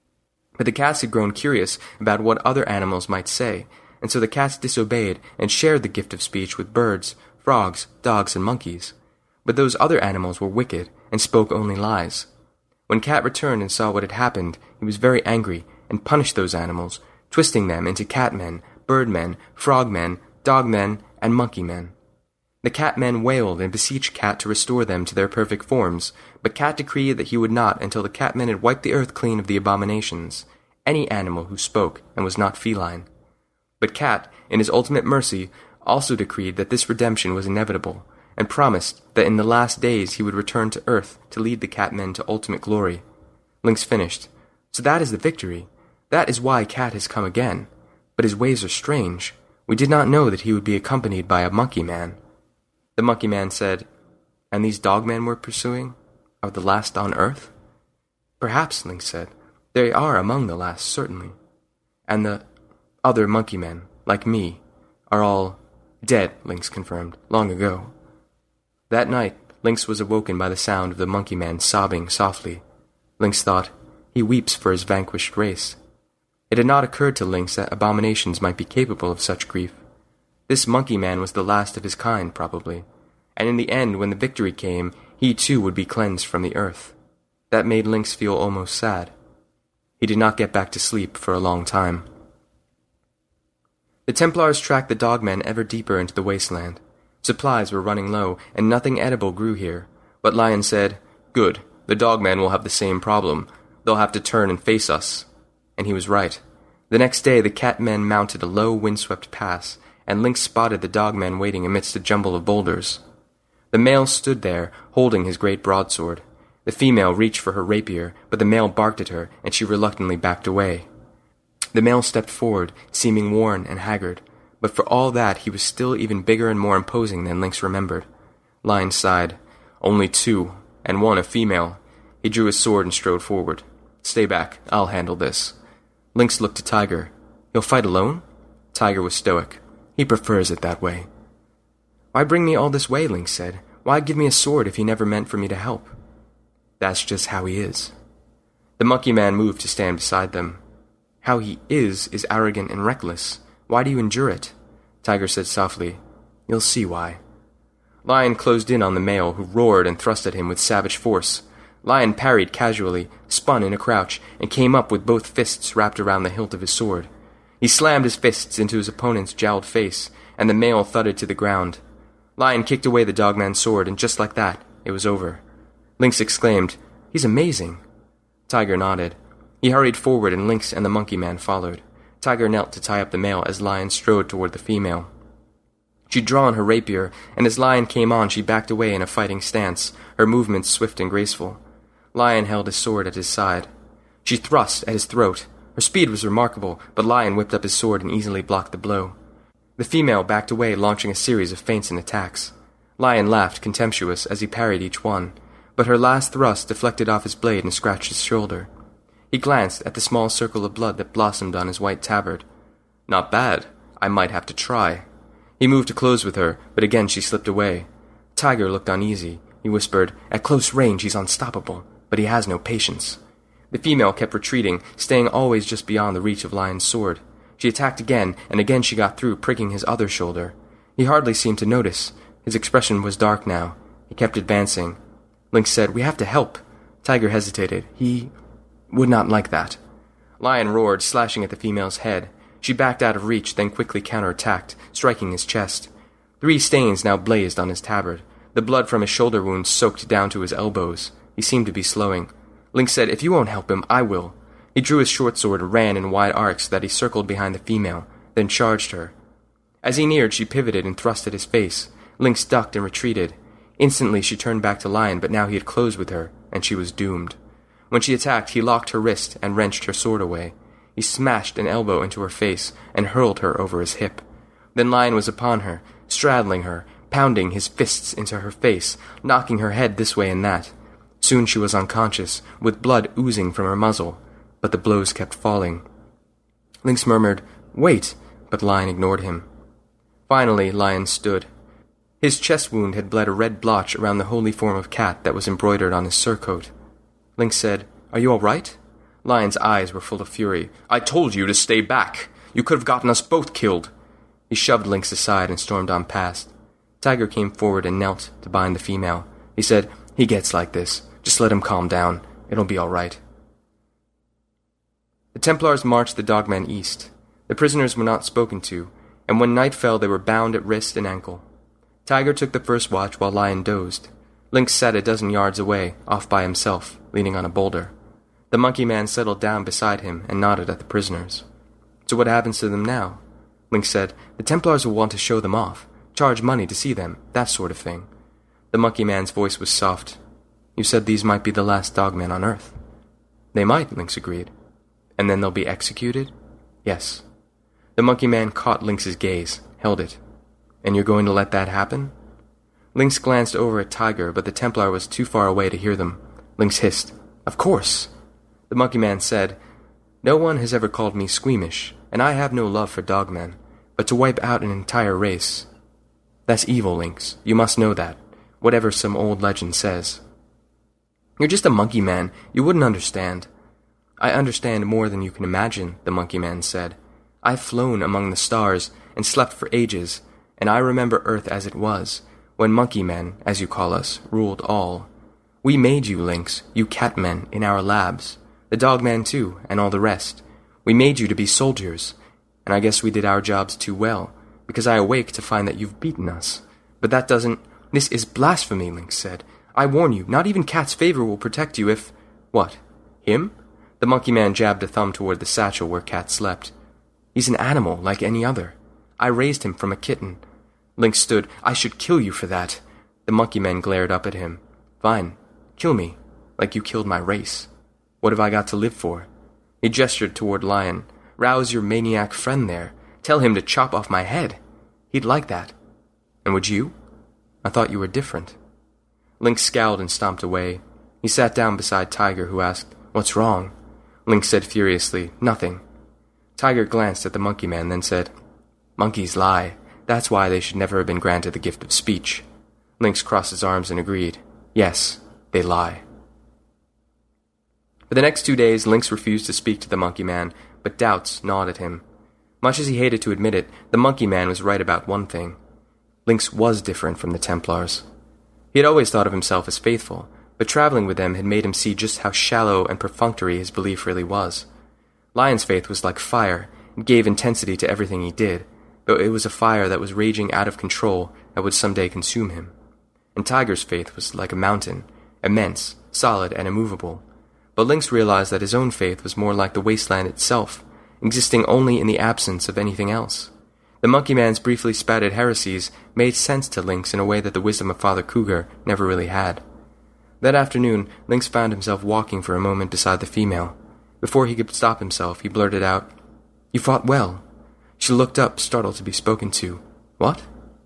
But the cats had grown curious about what other animals might say, and so the cats disobeyed and shared the gift of speech with birds, frogs, dogs, and monkeys. But those other animals were wicked and spoke only lies. When Cat returned and saw what had happened, he was very angry and punished those animals, twisting them into catmen, birdmen, frogmen, dogmen, and monkeymen. The catmen wailed and beseeched Cat to restore them to their perfect forms, but Cat decreed that he would not until the catmen had wiped the earth clean of the abominations, any animal who spoke and was not feline. But Cat, in his ultimate mercy, also decreed that this redemption was inevitable, and promised that in the last days he would return to earth to lead the catmen to ultimate glory. Lynx finished. "So that is the victory. That is why Cat has come again. But his ways are strange. We did not know that he would be accompanied by a Monkey Man." The Monkey Man said, "And these dogmen we're pursuing are the last on earth?" "Perhaps," Lynx said. "They are among the last, certainly. And the other Monkey Men, like me, are all dead," Lynx confirmed, "long ago." That night, Lynx was awoken by the sound of the Monkey Man sobbing softly. Lynx thought, he weeps for his vanquished race. It had not occurred to Lynx that abominations might be capable of such grief. This Monkey Man was the last of his kind, probably, and in the end, when the victory came, he too would be cleansed from the earth. That made Lynx feel almost sad. He did not get back to sleep for a long time. The Templars tracked the dogmen ever deeper into the wasteland. Supplies were running low, and nothing edible grew here. But Lion said, "Good, the dogmen will have the same problem. They'll have to turn and face us." And he was right. The next day the catmen mounted a low, windswept pass, and Lynx spotted the dogmen waiting amidst a jumble of boulders. The male stood there, holding his great broadsword. The female reached for her rapier, but the male barked at her, and she reluctantly backed away. The male stepped forward, seeming worn and haggard, but for all that he was still even bigger and more imposing than Lynx remembered. Lion sighed. "Only two, and one a female." He drew his sword and strode forward. "Stay back, I'll handle this." Lynx looked to Tiger. "You'll fight alone?" Tiger was stoic. "He prefers it that way." "Why bring me all this way?" Lynx said. "Why give me a sword if he never meant for me to help?" "That's just how he is." The Monkey Man moved to stand beside them. How he is arrogant and reckless. Why do you endure it? Tiger said softly, You'll see why. Lion closed in on the male, who roared and thrust at him with savage force. Lion parried casually, spun in a crouch, and came up with both fists wrapped around the hilt of his sword. He slammed his fists into his opponent's jowled face, and the male thudded to the ground. Lion kicked away the dogman's sword, and just like that, it was over. Lynx exclaimed, He's amazing. Tiger nodded. He hurried forward, and Lynx and the monkey man followed. Tiger knelt to tie up the male as Lion strode toward the female. She'd drawn her rapier, and as Lion came on, she backed away in a fighting stance, her movements swift and graceful. Lion held his sword at his side. She thrust at his throat. Her speed was remarkable, but Lion whipped up his sword and easily blocked the blow. The female backed away, launching a series of feints and attacks. Lion laughed, contemptuous, as he parried each one, but her last thrust deflected off his blade and scratched his shoulder. He glanced at the small circle of blood that blossomed on his white tabard. Not bad. I might have to try. He moved to close with her, but again she slipped away. Tiger looked uneasy. He whispered, At close range he's unstoppable, but he has no patience. The female kept retreating, staying always just beyond the reach of Lion's sword. She attacked again, and again she got through, pricking his other shoulder. He hardly seemed to notice. His expression was dark now. He kept advancing. Lynx said, We have to help. Tiger hesitated. He would not like that. Lion roared, slashing at the female's head. She backed out of reach, then quickly counterattacked, striking his chest. 3 stains now blazed on his tabard. The blood from his shoulder wound soaked down to his elbows. He seemed to be slowing. Lynx said, If you won't help him, I will. He drew his short sword and ran in wide arcs so that he circled behind the female, then charged her. As he neared, she pivoted and thrust at his face. Lynx ducked and retreated. Instantly she turned back to Lion, but now he had closed with her, and she was doomed. When she attacked, he locked her wrist and wrenched her sword away. He smashed an elbow into her face and hurled her over his hip. Then Lion was upon her, straddling her, pounding his fists into her face, knocking her head this way and that. Soon she was unconscious, with blood oozing from her muzzle, but the blows kept falling. Lynx murmured, Wait, but Lion ignored him. Finally, Lion stood. His chest wound had bled a red blotch around the holy form of Cat that was embroidered on his surcoat. Lynx said, Are you all right? Lion's eyes were full of fury. I told you to stay back. You could have gotten us both killed. He shoved Lynx aside and stormed on past. Tiger came forward and knelt to bind the female. He said, He gets like this. Just let him calm down. It'll be all right. The Templars marched the dogman east. The prisoners were not spoken to, and when night fell they were bound at wrist and ankle. Tiger took the first watch while Lion dozed. Lynx sat a dozen yards away, off by himself, leaning on a boulder. The monkey man settled down beside him and nodded at the prisoners. So what happens to them now? Lynx said, The Templars will want to show them off, charge money to see them, that sort of thing. The monkey man's voice was soft. You said these might be the last dogmen on Earth. They might, Lynx agreed. And then they'll be executed? Yes. The monkey man caught Lynx's gaze, held it. And you're going to let that happen? Lynx glanced over at Tiger, but the Templar was too far away to hear them. Lynx hissed, Of course. The monkey man said, No one has ever called me squeamish, and I have no love for dogmen, but to wipe out an entire race. That's evil, Lynx. You must know that, whatever some old legend says. You're just a monkey man. You wouldn't understand. I understand more than you can imagine, the monkey man said. I've flown among the stars and slept for ages, and I remember Earth as it was, when monkey men, as you call us, ruled all. We made you, Lynx, you catmen, in our labs. The dogman too, and all the rest. We made you to be soldiers, and I guess we did our jobs too well, because I awake to find that you've beaten us. But that doesn't— This is blasphemy, Lynx said. I warn you, not even Cat's favor will protect you if— What? Him? The monkey man jabbed a thumb toward the satchel where Cat slept. He's an animal, like any other. I raised him from a kitten. Lynx stood. I should kill you for that. The monkey man glared up at him. Fine. Kill me, like you killed my race. What have I got to live for? He gestured toward Lion. Rouse your maniac friend there. Tell him to chop off my head. He'd like that. And would you? I thought you were different. Lynx scowled and stomped away. He sat down beside Tiger, who asked, What's wrong? Lynx said furiously, Nothing. Tiger glanced at the monkey man, then said, Monkeys lie. That's why they should never have been granted the gift of speech. Lynx crossed his arms and agreed. Yes, they lie. For the next 2 days, Lynx refused to speak to the monkey man, but doubts gnawed at him. Much as he hated to admit it, the Monkey Man was right about one thing. Lynx was different from the Templars. He had always thought of himself as faithful, but traveling with them had made him see just how shallow and perfunctory his belief really was. Lion's faith was like fire. It gave intensity to everything he did, but it was a fire that was raging out of control that would someday consume him. And Tiger's faith was like a mountain, immense, solid, and immovable. But Lynx realized that his own faith was more like the wasteland itself, existing only in the absence of anything else. The Monkey Man's briefly spouted heresies made sense to Lynx in a way that the wisdom of Father Cougar never really had. That afternoon, Lynx found himself walking for a moment beside the female. Before he could stop himself, he blurted out, "You fought well." She looked up, startled to be spoken to. "What?"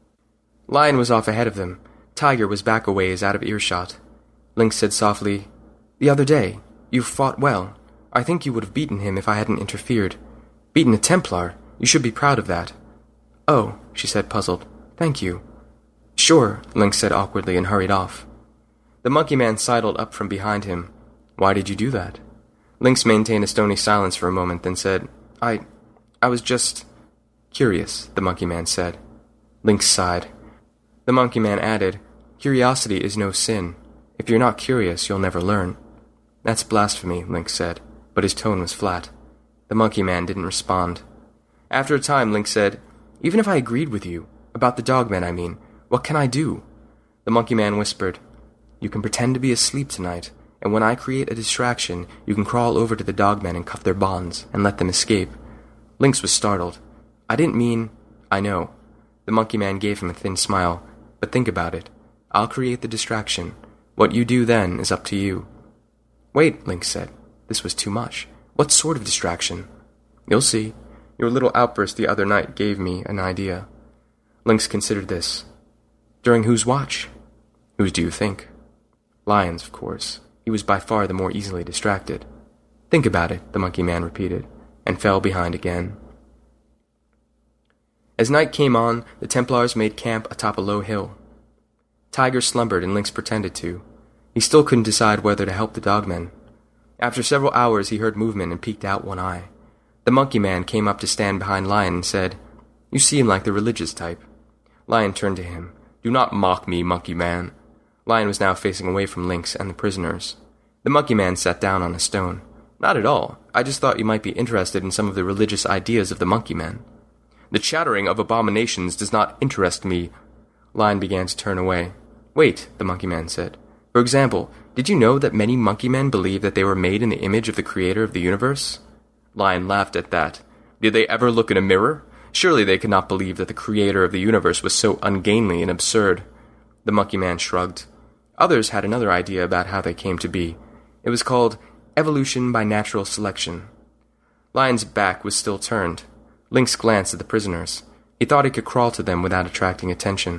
Lion was off ahead of them. Tiger was back a ways, out of earshot. Lynx said softly, "The other day, you fought well. I think you would have beaten him if I hadn't interfered. Beaten a Templar. You should be proud of that." "Oh," she said, puzzled. "Thank you." "Sure," Lynx said awkwardly and hurried off. The Monkey Man sidled up from behind him. "Why did you do that?" Lynx maintained a stony silence for a moment, then said, I was just curious," the Monkey Man said. Lynx sighed. The Monkey Man added, "Curiosity is no sin. If you're not curious, you'll never learn." "That's blasphemy," Lynx said, but his tone was flat. The Monkey Man didn't respond. After a time, Lynx said, "Even if I agreed with you, about the dogmen, I mean, what can I do?" The Monkey Man whispered, "You can pretend to be asleep tonight, and when I create a distraction, you can crawl over to the dogmen and cuff their bonds, and let them escape." Lynx was startled. "I didn't mean—" "I know." The Monkey Man gave him a thin smile. "But think about it. I'll create the distraction. What you do then is up to you." "Wait," Lynx said. This was too much. "What sort of distraction?" "You'll see. Your little outburst the other night gave me an idea." Lynx considered this. "During whose watch?" "Whose do you think?" "Lion's, of course. He was by far the more easily distracted." "Think about it," the Monkey Man repeated, and fell behind again. As night came on, the Templars made camp atop a low hill. Tiger slumbered and Lynx pretended to. He still couldn't decide whether to help the dogmen. After several hours he heard movement and peeked out one eye. The Monkey Man came up to stand behind Lion and said, "You seem like the religious type." Lion turned to him. "Do not mock me, Monkey Man." Lion was now facing away from Lynx and the prisoners. The Monkey Man sat down on a stone. "Not at all. I just thought you might be interested in some of the religious ideas of the Monkey Men." "The chattering of abominations does not interest me." Lion began to turn away. "Wait," the Monkey Man said. "For example, did you know that many Monkey Men believe that they were made in the image of the creator of the universe?" Lion laughed at that. "Did they ever look in a mirror? Surely they could not believe that the creator of the universe was so ungainly and absurd." The Monkey Man shrugged. Others had another idea about how they came to be. It was called evolution by natural selection. Lion's back was still turned. Lynx glanced at the prisoners. He thought he could crawl to them without attracting attention.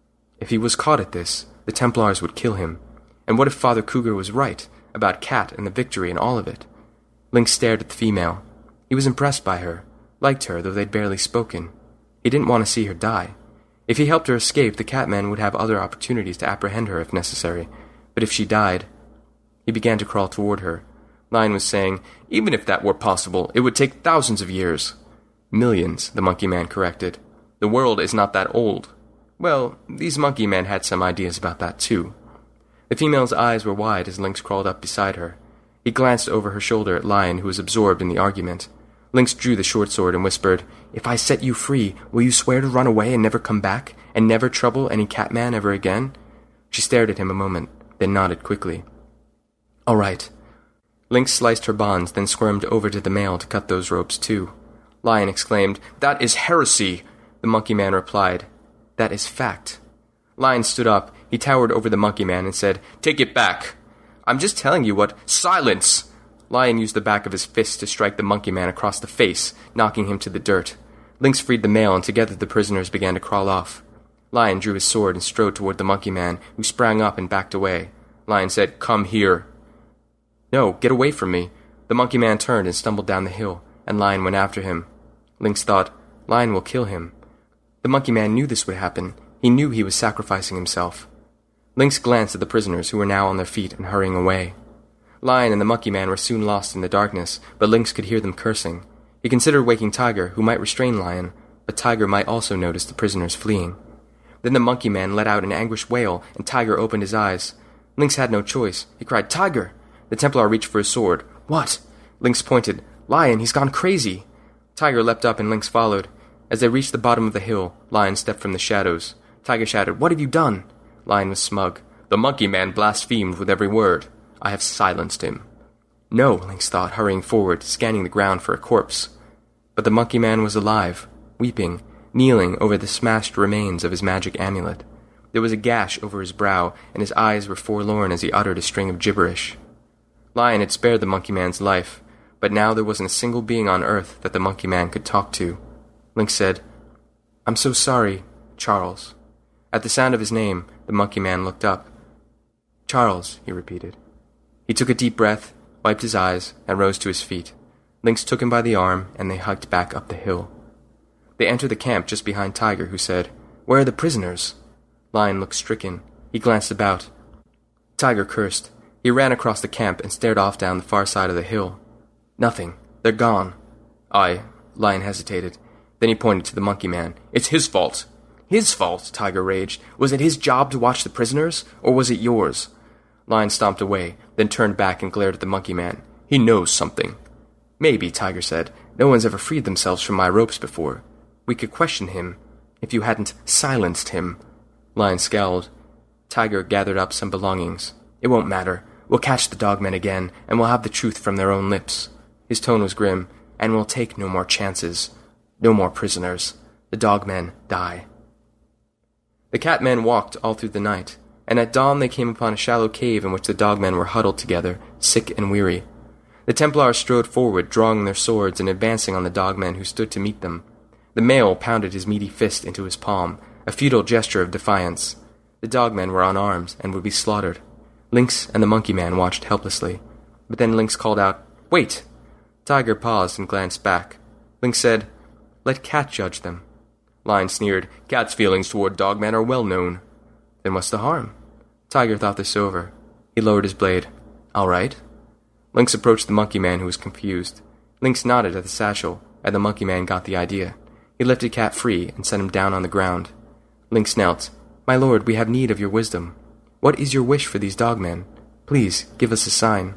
If he was caught at this, the Templars would kill him. And what if Father Cougar was right about Cat and the victory and all of it? Lynx stared at the female. He was impressed by her, liked her, though they'd barely spoken. He didn't want to see her die. If he helped her escape, the Catmen would have other opportunities to apprehend her if necessary. But if she died... He began to crawl toward her. Lion was saying, "Even if that were possible, it would take thousands of years." "Millions," the Monkey Man corrected. "The world is not that old." Well, these Monkey Men had some ideas about that, too. The female's eyes were wide as Lynx crawled up beside her. He glanced over her shoulder at Lion, who was absorbed in the argument. Lynx drew the short sword and whispered, "If I set you free, will you swear to run away and never come back, and never trouble any Catman ever again?" She stared at him a moment, then nodded quickly. "All right." Lynx sliced her bonds, then squirmed over to the male to cut those ropes, too. Lion exclaimed, "That is heresy!" The Monkey Man replied, "That is fact." Lion stood up. He towered over the Monkey Man and said, "Take it back." "I'm just telling you what—" "Silence!" Lion used the back of his fist to strike the Monkey Man across the face, knocking him to the dirt. Lynx freed the male, and together the prisoners began to crawl off. Lion drew his sword and strode toward the Monkey Man, who sprang up and backed away. Lion said, "Come here." "No, get away from me." The Monkey Man turned and stumbled down the hill, and Lion went after him. Lynx thought, Lion will kill him. The Monkey Man knew this would happen. He knew he was sacrificing himself. Lynx glanced at the prisoners, who were now on their feet and hurrying away. Lion and the Monkey Man were soon lost in the darkness, but Lynx could hear them cursing. He considered waking Tiger, who might restrain Lion, but Tiger might also notice the prisoners fleeing. Then the monkey man let out an anguished wail, and Tiger opened his eyes. Lynx had no choice. He cried, "Tiger!" The Templar reached for his sword. "What?" Lynx pointed. "Lion, he's gone crazy!" Tiger leapt up and Lynx followed. As they reached the bottom of the hill, Lion stepped from the shadows. Tiger shouted, "What have you done?" Lion was smug. "The monkey man blasphemed with every word. I have silenced him." "No," Lynx thought, hurrying forward, scanning the ground for a corpse. But the monkey man was alive, weeping, kneeling over the smashed remains of his magic amulet. There was a gash over his brow, and his eyes were forlorn as he uttered a string of gibberish. Lion had spared the monkey man's life, but now there wasn't a single being on earth that the monkey man could talk to. Lynx said, "I'm so sorry, Charles." At the sound of his name, the monkey man looked up. "Charles," he repeated. He took a deep breath, wiped his eyes, and rose to his feet. Lynx took him by the arm, and they hiked back up the hill. They entered the camp just behind Tiger, who said, "Where are the prisoners?" Lion looked stricken. He glanced about. Tiger cursed. He ran across the camp and stared off down the far side of the hill. "Nothing. They're gone." Lion hesitated. Then he pointed to the monkey man. "It's his fault." "His fault?" Tiger raged. "Was it his job to watch the prisoners, or was it yours?" Lion stomped away, then turned back and glared at the monkey man. "He knows something." "Maybe," Tiger said. "No one's ever freed themselves from my ropes before. We could question him, if you hadn't silenced him." Lion scowled. Tiger gathered up some belongings. "It won't matter. We'll catch the dogmen again, and we'll have the truth from their own lips." His tone was grim. "And we'll take no more chances. No more prisoners. The dogmen die." The catmen walked all through the night, and at dawn they came upon a shallow cave in which the dogmen were huddled together, sick and weary. The Templars strode forward, drawing their swords and advancing on the dogmen who stood to meet them. The male pounded his meaty fist into his palm, a futile gesture of defiance. The dogmen were unarmed and would be slaughtered. Lynx and the monkey man watched helplessly. But then Lynx called out, "Wait!" Tiger paused and glanced back. Lynx said, "Let Cat judge them." Lion sneered, "Cat's feelings toward dogmen are well known." "Then what's the harm?" Tiger thought this over. He lowered his blade. "All right." Lynx approached the monkey man, who was confused. Lynx nodded at the satchel, and the monkey man got the idea. He lifted Cat free and set him down on the ground. Lynx knelt. "My lord, we have need of your wisdom. What is your wish for these dogmen? Please, give us a sign."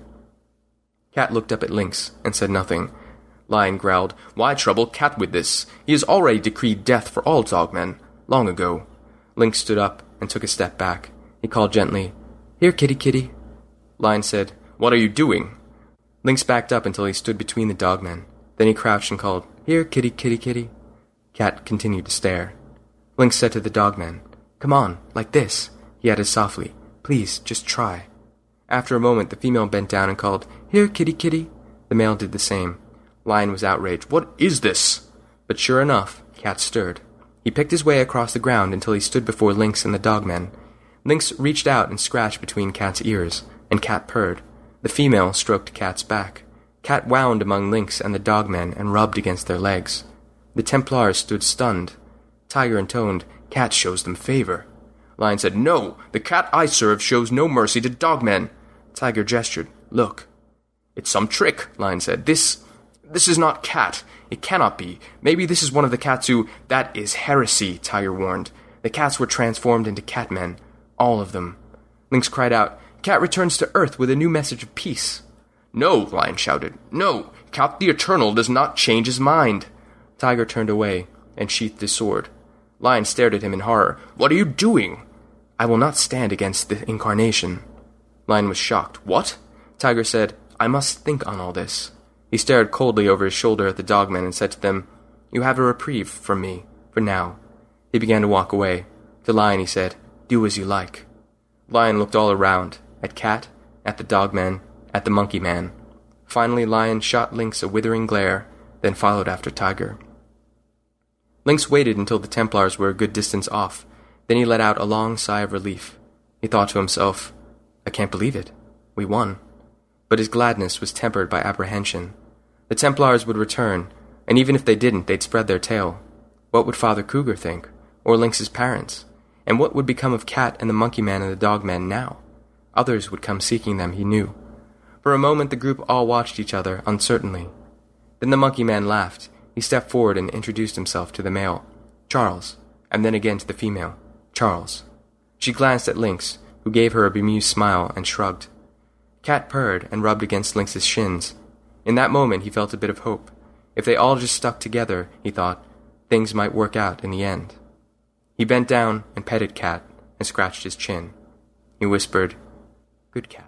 Cat looked up at Lynx and said nothing. Lion growled, "Why trouble Cat with this? He has already decreed death for all dogmen, long ago." Lynx stood up and took a step back. He called gently, "Here, kitty, kitty." Lion said, "What are you doing?" Lynx backed up until he stood between the dogmen. Then he crouched and called, "Here, kitty, kitty, kitty." Cat continued to stare. Lynx said to the dogmen, "Come on, like this." He added softly, "Please, just try." After a moment, the female bent down and called, "Here, kitty, kitty." The male did the same. Lion was outraged. "What is this?" But sure enough, Cat stirred. He picked his way across the ground until he stood before Lynx and the dogmen. Lynx reached out and scratched between Cat's ears, and Cat purred. The female stroked Cat's back. Cat wound among Lynx and the dogmen and rubbed against their legs. The Templars stood stunned. Tiger intoned, "Cat shows them favor." Lion said, "No, the cat I serve shows no mercy to dogmen." Tiger gestured, "Look." "It's some trick," Lion said. This is not Cat. It cannot be. Maybe this is one of the cats who—" "That is heresy," Tiger warned. "The cats were transformed into catmen. All of them." Lynx cried out, "Cat returns to Earth with a new message of peace." "No," Lion shouted. "No, Cat the Eternal does not change his mind." Tiger turned away and sheathed his sword. Lion stared at him in horror. "What are you doing?" "I will not stand against the Incarnation." Lion was shocked. "What?" Tiger said, "I must think on all this." He stared coldly over his shoulder at the dogmen and said to them, "You have a reprieve from me, for now." He began to walk away. To Lion he said, "Do as you like." Lion looked all around, at Cat, at the dogmen, at the monkey man. Finally Lion shot Lynx a withering glare, then followed after Tiger. Lynx waited until the Templars were a good distance off. Then he let out a long sigh of relief. He thought to himself, "I can't believe it. We won." But his gladness was tempered by apprehension. The Templars would return, and even if they didn't, they'd spread their tale. What would Father Kruger think? Or Lynx's parents? And what would become of Cat and the monkey man and the dogmen now? Others would come seeking them, he knew. For a moment the group all watched each other uncertainly. Then the monkey man laughed. He stepped forward and introduced himself to the male, Charles, and then again to the female, Charles. She glanced at Lynx, who gave her a bemused smile and shrugged. Cat purred and rubbed against Lynx's shins. In that moment he felt a bit of hope. If they all just stuck together, he thought, things might work out in the end. He bent down and petted Cat and scratched his chin. He whispered, "Good cat."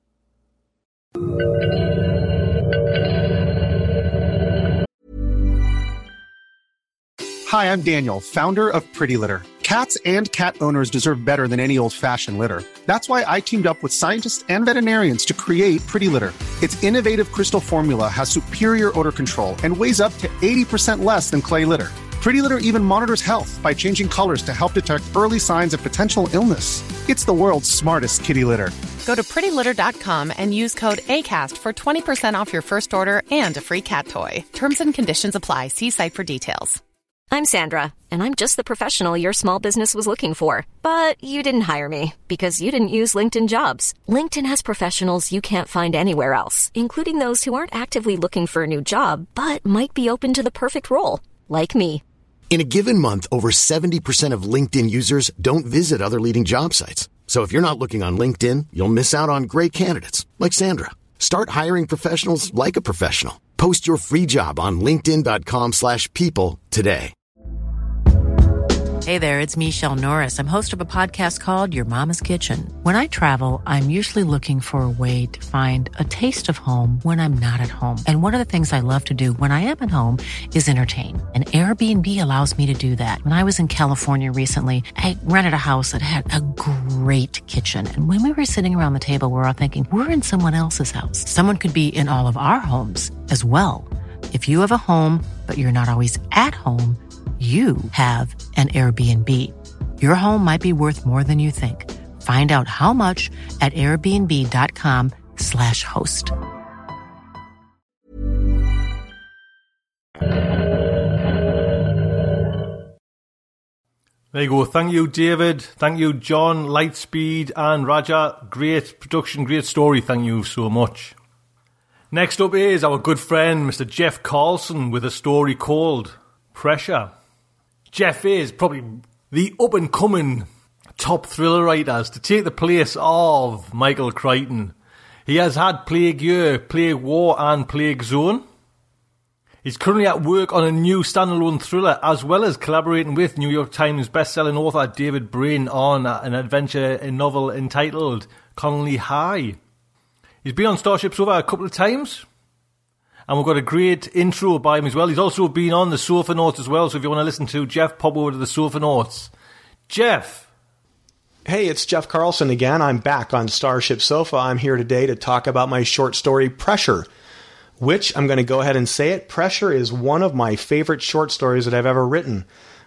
Hi, I'm Daniel, founder of Pretty Litter. Cats and cat owners deserve better than any old-fashioned litter. That's why I teamed up with scientists and veterinarians to create Pretty Litter. Its innovative crystal formula has superior odor control and weighs up to 80% less than clay litter. Pretty Litter even monitors health by changing colors to help detect early signs of potential illness. It's the world's smartest kitty litter. Go to prettylitter.com and use code ACAST for 20% off your first order and a free cat toy. Terms and conditions apply. See site for details. I'm Sandra, and I'm just the professional your small business was looking for. But you didn't hire me because you didn't use LinkedIn Jobs. LinkedIn has professionals you can't find anywhere else, including those who aren't actively looking for a new job, but might be open to the perfect role, like me. In a given month, over 70% of LinkedIn users don't visit other leading job sites. So if you're not looking on LinkedIn, you'll miss out on great candidates like Sandra. Start hiring professionals like a professional. Post your free job on linkedin.com/people today. Hey there, it's Michelle Norris. I'm host of a podcast called Your Mama's Kitchen. When I travel, I'm usually looking for a way to find a taste of home when I'm not at home. And one of the things I love to do when I am at home is entertain. And Airbnb allows me to do that. When I was in California recently, I rented a house that had a great kitchen. And when we were sitting around the table, we were all thinking, we're in someone else's house. Someone could be in all of our homes as well. If you have a home, but you're not always at home, you have an Airbnb. Your home might be worth more than you think. Find out how much at airbnb.com/host. There you go. Thank you, David. Thank you, John, Lightspeed, and Raja. Great production, great story. Thank you so much. Next up is our good friend, Mr. Jeff Carlson, with a story called Pressure. Jeff is probably the up-and-coming top thriller writers to take the place of Michael Crichton. He has had Plague Year, Plague War, and Plague Zone. He's currently at work on a new standalone thriller, as well as collaborating with New York Times bestselling author David Brin on an adventure novel entitled Connolly High. He's been on Starship Sofa a couple of times, and we've got a great intro by him as well. He's also been on the Sofa Notes as well, so if you want to listen to Jeff, pop over to the Sofa Notes. Jeff! Hey, it's Jeff Carlson again. I'm back on Starship Sofa. I'm here today to talk about my short story, Pressure, which, I'm going to go ahead and say it, Pressure is one of my favorite short stories that I've ever written.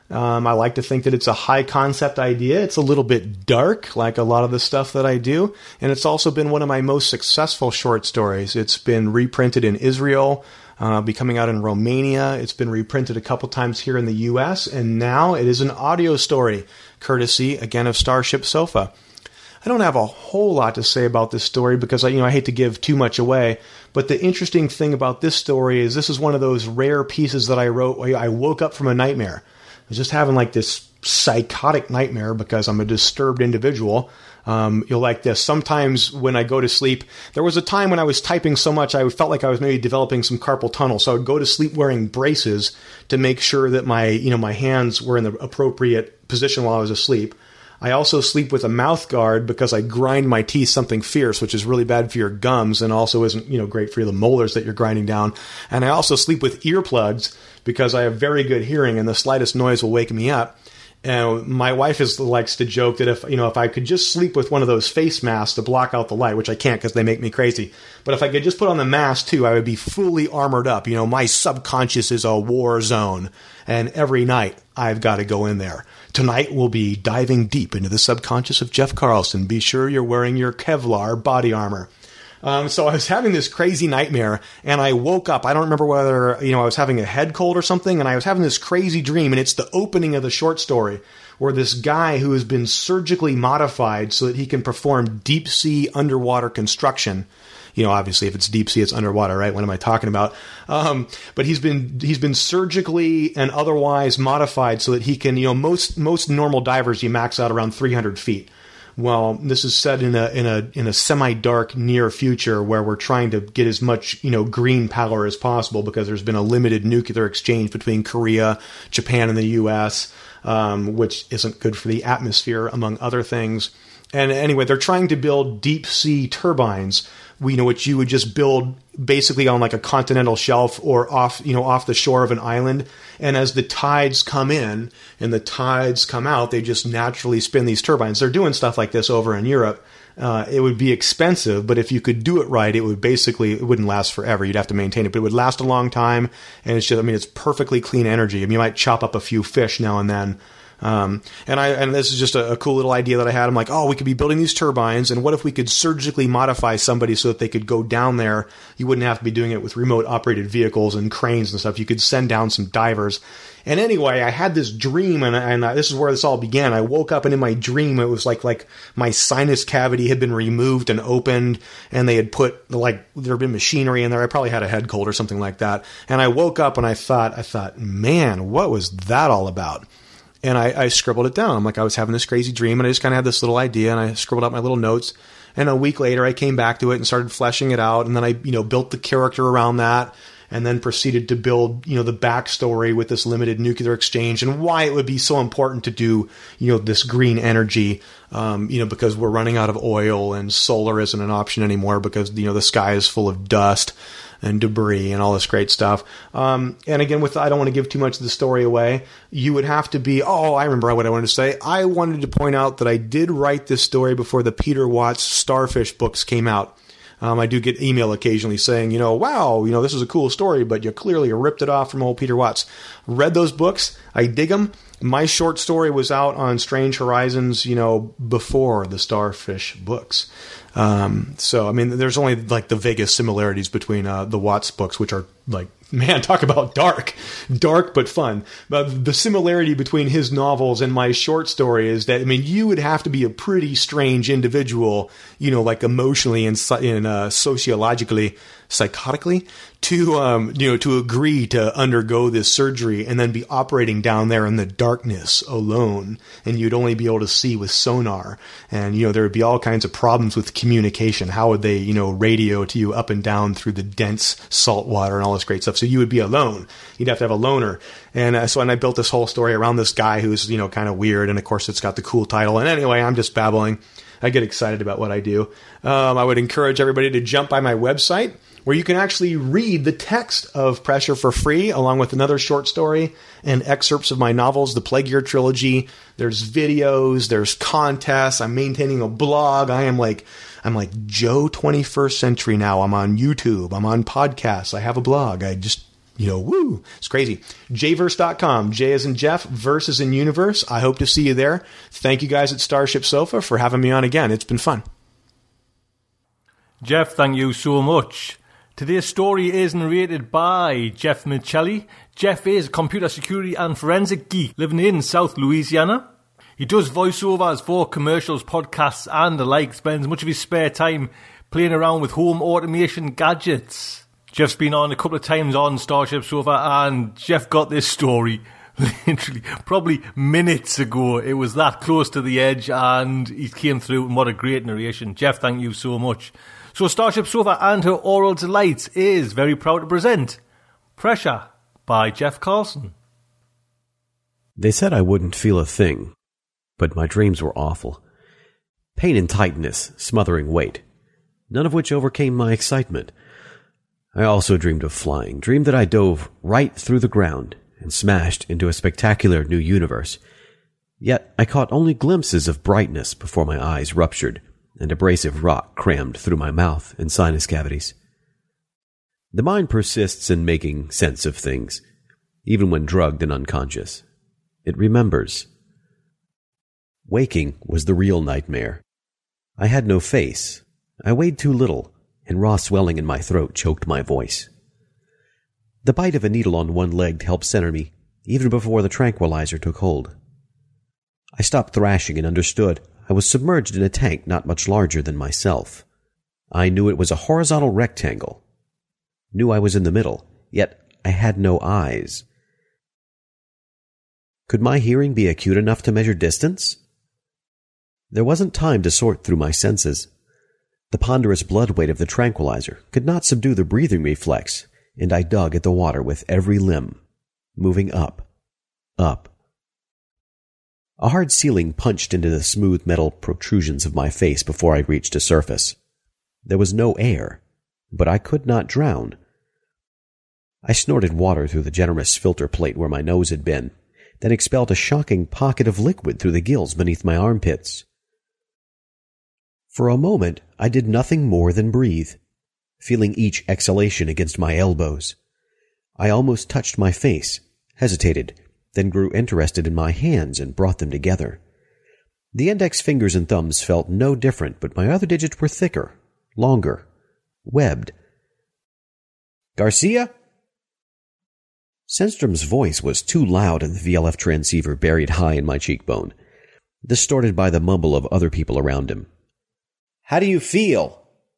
I like to think that it's a high-concept idea. It's a little bit dark, like a lot of the stuff that I do, and it's also been one of my most successful short stories. It's been reprinted in Israel, be coming out in Romania. It's been reprinted a couple times here in the U.S., and now it is an audio story, courtesy, again, of Starship Sofa. I don't have a whole lot to say about this story because I hate to give too much away, but the interesting thing about this story is this is one of those rare pieces that I wrote where I woke up from a nightmare. I was just having like this psychotic nightmare because I'm a disturbed individual. You'll like this. Sometimes when I go to sleep, there was a time when I was typing so much I felt like I was maybe developing some carpal tunnel. So I would go to sleep wearing braces to make sure that my hands were in the appropriate position while I was asleep. I also sleep with a mouth guard because I grind my teeth something fierce, which is really bad for your gums and also isn't, great for the molars that you're grinding down. And I also sleep with earplugs because I have very good hearing and the slightest noise will wake me up. And my wife likes to joke that if I could just sleep with one of those face masks to block out the light, which I can't because they make me crazy. But if I could just put on the mask too, I would be fully armored up. My subconscious is a war zone. And every night I've got to go in there. Tonight we'll be diving deep into the subconscious of Jeff Carlson. Be sure you're wearing your Kevlar body armor. So I was having this crazy nightmare, and I woke up. I don't remember whether, I was having a head cold or something, and I was having this crazy dream, and it's the opening of the short story, where this guy who has been surgically modified so that he can perform deep-sea underwater construction Obviously if it's deep sea, it's underwater, right? What am I talking about? But he's been surgically and otherwise modified so that he can, most normal divers, you max out around 300 feet. Well, this is set in a semi-dark near future where we're trying to get as much, green power as possible because there's been a limited nuclear exchange between Korea, Japan, and the U.S., which isn't good for the atmosphere, among other things. And anyway, they're trying to build deep sea turbines, which you would just build basically on like a continental shelf or off the shore of an island. And as the tides come in and the tides come out, they just naturally spin these turbines. They're doing stuff like this over in Europe. It would be expensive, but if you could do it right, it wouldn't last forever. You'd have to maintain it, but it would last a long time. And it's perfectly clean energy. You might chop up a few fish now and then. And this is just a cool little idea that I had. I'm like, we could be building these turbines, and what if we could surgically modify somebody so that they could go down there? You wouldn't have to be doing it with remote operated vehicles and cranes and stuff. You could send down some divers. And anyway, I had this dream, and this is where this all began. I woke up, and in my dream, it was like my sinus cavity had been removed and opened, and they had put, there had been machinery in there. I probably had a head cold or something like that. And I woke up, and I thought, man, what was that all about? And I scribbled it down. I'm like, I was having this crazy dream, and I just kind of had this little idea, and I scribbled out my little notes. And a week later, I came back to it and started fleshing it out. And then I, built the character around that, and then proceeded to build, the backstory with this limited nuclear exchange and why it would be so important to do, this green energy, because we're running out of oil and solar isn't an option anymore because, the sky is full of dust and debris and all this great stuff. And again, I don't want to give too much of the story away. You would have to be, I remember what I wanted to say. I wanted to point out that I did write this story before the Peter Watts Starfish books came out. I do get email occasionally saying, wow, this is a cool story, but you clearly ripped it off from old Peter Watts. Read those books. I dig them. My short story was out on Strange Horizons, before the Starfish books. So, there's only the vaguest similarities between the Watts books, which are man, talk about dark but fun. But the similarity between his novels and my short story is that, you would have to be a pretty strange individual, emotionally and sociologically, psychotically, to agree to undergo this surgery and then be operating down there in the darkness alone. And you'd only be able to see with sonar. And, there would be all kinds of problems with communication. How would they, radio to you up and down through the dense salt water and all this great stuff? So you would be alone. You'd have to have a loner. And and I built this whole story around this guy who's, kind of weird. And of course it's got the cool title. And anyway, I'm just babbling. I get excited about what I do. I would encourage everybody to jump by my website, where you can actually read the text of Pressure for free, along with another short story and excerpts of my novels, the Plague Year Trilogy. There's videos, there's contests. I'm maintaining a blog. I'm like Joe 21st Century now. I'm on YouTube. I'm on podcasts. I have a blog. I just, woo, it's crazy. jverse.com. J as in Jeff, verse as in universe. I hope to see you there. Thank you guys at Starship Sofa for having me on again. It's been fun. Jeff, thank you so much. Today's story is narrated by Jeff Michelli. Jeff is a computer security and forensic geek living in South Louisiana. He does voiceovers for commercials, podcasts and the like, spends much of his spare time playing around with home automation gadgets. Jeff's been on a couple of times on Starship Sofa, and Jeff got this story literally probably minutes ago. It was that close to the edge, and he came through, and what a great narration. Jeff, thank you so much. So Starship Sofa and her oral delights is very proud to present Pressure by Jeff Carlson. They said I wouldn't feel a thing, but my dreams were awful. Pain and tightness, smothering weight, none of which overcame my excitement. I also dreamed of flying, dreamed that I dove right through the ground and smashed into a spectacular new universe. Yet I caught only glimpses of brightness before my eyes ruptured and abrasive rock crammed through my mouth and sinus cavities. The mind persists in making sense of things, even when drugged and unconscious. It remembers. Waking was the real nightmare. I had no face. I weighed too little, and raw swelling in my throat choked my voice. The bite of a needle on one leg helped center me, even before the tranquilizer took hold. I stopped thrashing and understood I was submerged in a tank not much larger than myself. I knew it was a horizontal rectangle. Knew I was in the middle, yet I had no eyes. Could my hearing be acute enough to measure distance? There wasn't time to sort through my senses. The ponderous blood weight of the tranquilizer could not subdue the breathing reflex, and I dug at the water with every limb, moving up, up. A hard ceiling punched into the smooth metal protrusions of my face before I reached a surface. There was no air, but I could not drown. I snorted water through the generous filter plate where my nose had been, then expelled a shocking pocket of liquid through the gills beneath my armpits. For a moment, I did nothing more than breathe, feeling each exhalation against my elbows. I almost touched my face, hesitated, then grew interested in my hands and brought them together. The index fingers and thumbs felt no different, but my other digits were thicker, longer, webbed. "Garcia?" Sandstrom's voice was too loud in the VLF transceiver buried high in my cheekbone, distorted by the mumble of other people around him. "How do you feel?"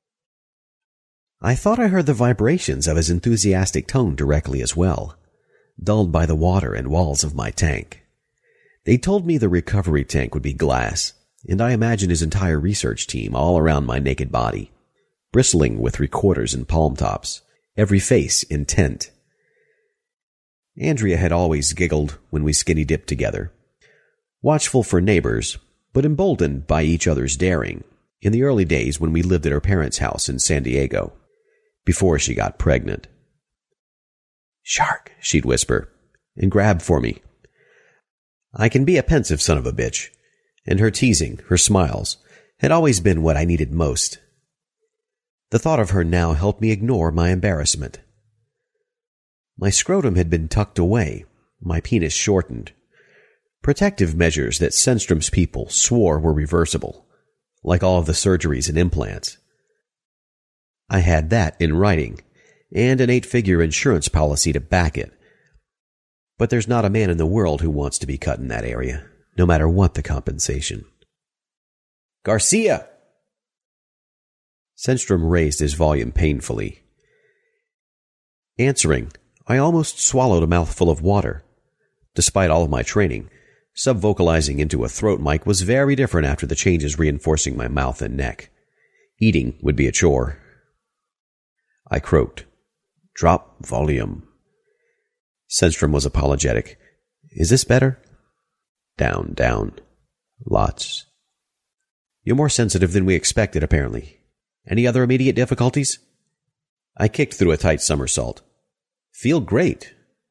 I thought I heard the vibrations of his enthusiastic tone directly as well, dulled by the water and walls of my tank. They told me the recovery tank would be glass, and I imagined his entire research team all around my naked body, bristling with recorders and palm tops, every face intent. Andrea had always giggled when we skinny dipped together, watchful for neighbors, but emboldened by each other's daring, in the early days when we lived at her parents' house in San Diego, before she got pregnant. "Shark," she'd whisper, and grab for me. I can be a pensive son of a bitch, and her teasing, her smiles, had always been what I needed most. The thought of her now helped me ignore my embarrassment. My scrotum had been tucked away, my penis shortened. Protective measures that Sandstrom's people swore were reversible, like all of the surgeries and implants. I had that in writing, and an 8-figure insurance policy to back it. But there's not a man in the world who wants to be cut in that area, no matter what the compensation. "Garcia!" Sandstrom raised his volume painfully. Answering, I almost swallowed a mouthful of water. Despite all of my training, subvocalizing into a throat mic was very different after the changes reinforcing my mouth and neck. Eating would be a chore. I croaked. "Drop volume." Sandstrom was apologetic. "Is this better?" "Down, down. Lots." "You're more sensitive than we expected, apparently. Any other immediate difficulties?" I kicked through a tight somersault. "Feel great."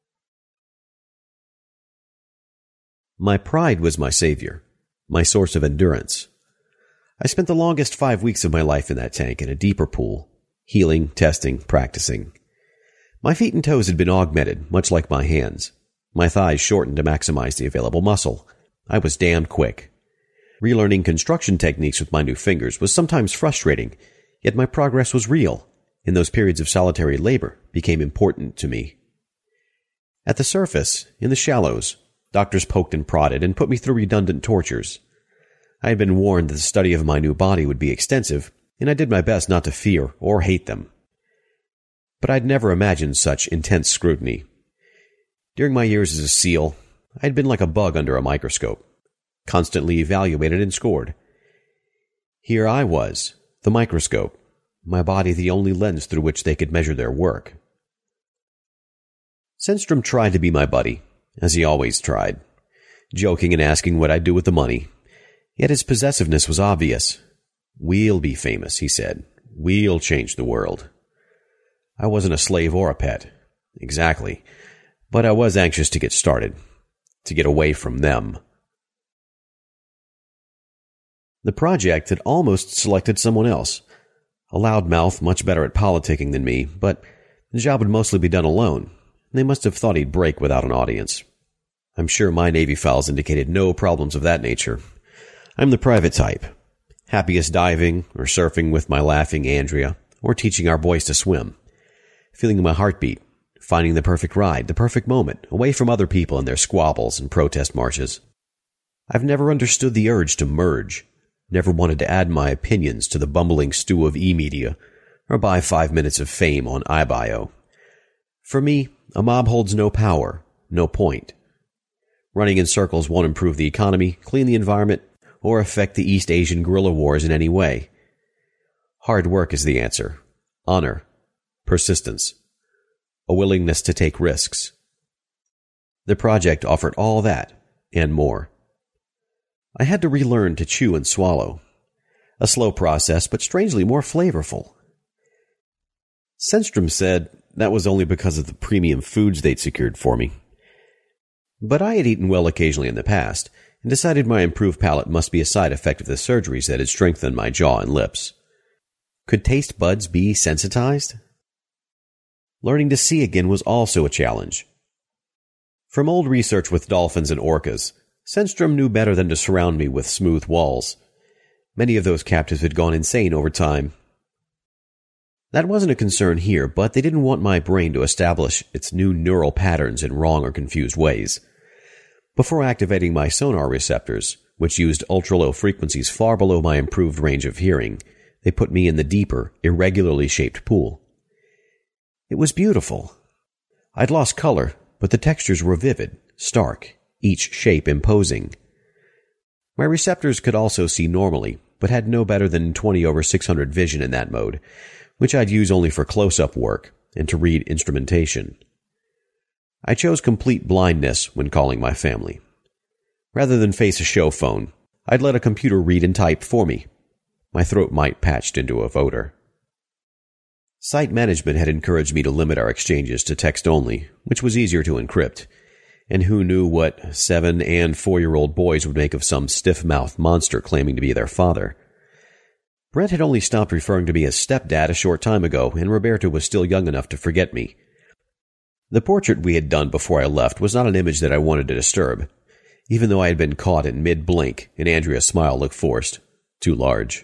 My pride was my savior, my source of endurance. I spent the longest 5 weeks of my life in that tank in a deeper pool, healing, testing, practicing. My feet and toes had been augmented, much like my hands. My thighs shortened to maximize the available muscle. I was damned quick. Relearning construction techniques with my new fingers was sometimes frustrating, yet my progress was real, and those periods of solitary labor became important to me. At the surface, in the shallows, doctors poked and prodded and put me through redundant tortures. I had been warned that the study of my new body would be extensive, and I did my best not to fear or hate them. But I'd never imagined such intense scrutiny. During my years as a SEAL, I had been like a bug under a microscope, constantly evaluated and scored. Here I was, the microscope, my body the only lens through which they could measure their work. Sandstrom tried to be my buddy, as he always tried, joking and asking what I'd do with the money. Yet his possessiveness was obvious. "We'll be famous," he said. "We'll change the world." I wasn't a slave or a pet. Exactly. But I was anxious to get started, to get away from them. The project had almost selected someone else, a loudmouth much better at politicking than me, but the job would mostly be done alone. They must have thought he'd break without an audience. I'm sure my Navy files indicated no problems of that nature. I'm the private type, happiest diving or surfing with my laughing Andrea, or teaching our boys to swim, feeling my heartbeat, finding the perfect ride, the perfect moment, away from other people and their squabbles and protest marches. I've never understood the urge to merge, never wanted to add my opinions to the bumbling stew of e-media or buy 5 minutes of fame on iBio. For me, a mob holds no power, no point. Running in circles won't improve the economy, clean the environment, or affect the East Asian guerrilla wars in any way. Hard work is the answer. Honor. Persistence. A willingness to take risks. The project offered all that, and more. I had to relearn to chew and swallow. A slow process, but strangely more flavorful. Sennstrom said that was only because of the premium foods they'd secured for me. But I had eaten well occasionally in the past, and decided my improved palate must be a side effect of the surgeries that had strengthened my jaw and lips. Could taste buds be sensitized? Learning to see again was also a challenge. From old research with dolphins and orcas, Sennstrom knew better than to surround me with smooth walls. Many of those captives had gone insane over time. That wasn't a concern here, but they didn't want my brain to establish its new neural patterns in wrong or confused ways. Before activating my sonar receptors, which used ultra-low frequencies far below my improved range of hearing, they put me in the deeper, irregularly shaped pool. It was beautiful. I'd lost color, but the textures were vivid, stark, each shape imposing. My receptors could also see normally, but had no better than 20/600 vision in that mode, which I'd use only for close-up work and to read instrumentation. I chose complete blindness when calling my family. Rather than face a show phone, I'd let a computer read and type for me. My throat might patched into a voter. Site management had encouraged me to limit our exchanges to text only, which was easier to encrypt, and who knew what 7- and 4-year-old boys would make of some stiff-mouthed monster claiming to be their father. Brent had only stopped referring to me as stepdad a short time ago, and Roberto was still young enough to forget me. The portrait we had done before I left was not an image that I wanted to disturb, even though I had been caught in mid-blink and Andrea's smile looked forced, too large.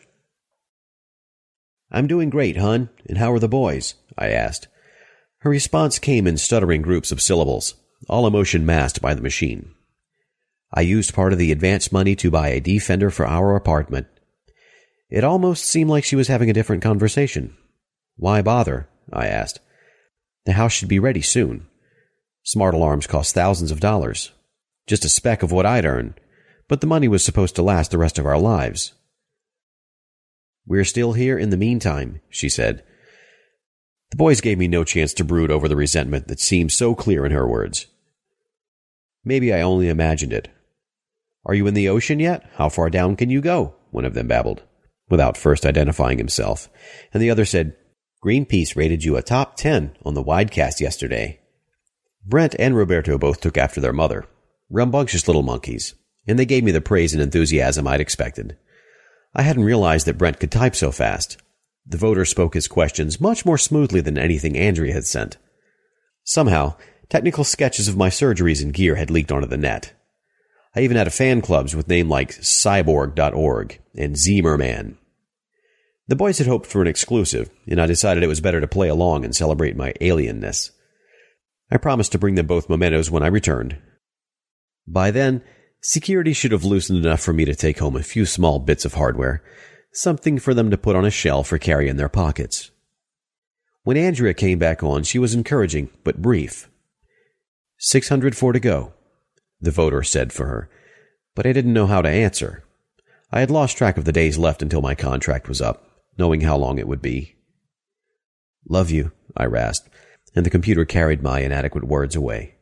"I'm doing great, hon, and how are the boys?" I asked. Her response came in stuttering groups of syllables, all emotion masked by the machine. "I used part of the advance money to buy a Defender for our apartment." It almost seemed like she was having a different conversation. "Why bother?" I asked. "The house should be ready soon. Smart alarms cost thousands of dollars. Just a speck of what I'd earn, but the money was supposed to last the rest of our lives." "We're still here in the meantime," she said. The boys gave me no chance to brood over the resentment that seemed so clear in her words. Maybe I only imagined it. "Are you in the ocean yet? How far down can you go?" one of them babbled, without first identifying himself, and the other said, "Greenpeace rated you a top 10 on the Widecast yesterday." Brent and Roberto both took after their mother, rambunctious little monkeys, and they gave me the praise and enthusiasm I'd expected. I hadn't realized that Brent could type so fast. The voter spoke his questions much more smoothly than anything Andrea had sent. Somehow, technical sketches of my surgeries and gear had leaked onto the net. I even had a fan clubs with names like Cyborg.org and Zemerman. The boys had hoped for an exclusive, and I decided it was better to play along and celebrate my alienness. I promised to bring them both mementos when I returned. By then, security should have loosened enough for me to take home a few small bits of hardware, something for them to put on a shelf or carry in their pockets. When Andrea came back on, she was encouraging, but brief. 604 to go, the voter said for her, but I didn't know how to answer. I had lost track of the days left until my contract was up, knowing how long it would be. "Love you," I rasped, and the computer carried my inadequate words away.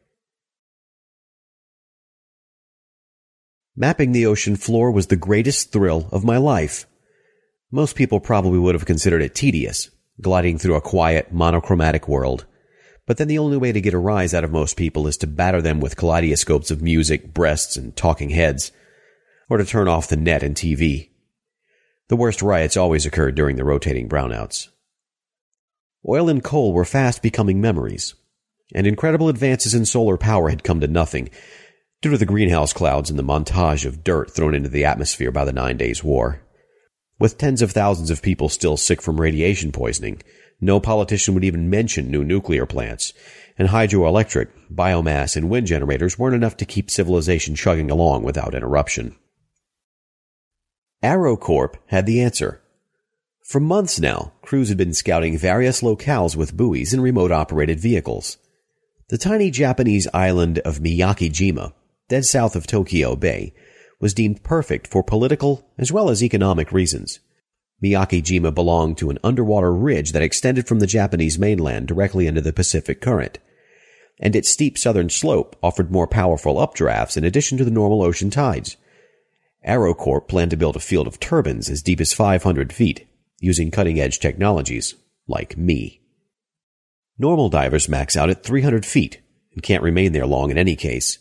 Mapping the ocean floor was the greatest thrill of my life. Most people probably would have considered it tedious, gliding through a quiet, monochromatic world. But then the only way to get a rise out of most people is to batter them with kaleidoscopes of music, breasts, and talking heads, or to turn off the net and TV. The worst riots always occurred during the rotating brownouts. Oil and coal were fast becoming memories, and incredible advances in solar power had come to nothing due to the greenhouse clouds and the montage of dirt thrown into the atmosphere by the 9 Days' War. With tens of thousands of people still sick from radiation poisoning, no politician would even mention new nuclear plants, and hydroelectric, biomass, and wind generators weren't enough to keep civilization chugging along without interruption. AeroCorp had the answer. For months now, crews had been scouting various locales with buoys and remote-operated vehicles. The tiny Japanese island of Miyakijima, dead south of Tokyo Bay, was deemed perfect for political as well as economic reasons. Miyakijima belonged to an underwater ridge that extended from the Japanese mainland directly into the Pacific Current, and its steep southern slope offered more powerful updrafts in addition to the normal ocean tides. AeroCorp planned to build a field of turbines as deep as 500 feet, using cutting-edge technologies like me. Normal divers max out at 300 feet and can't remain there long in any case.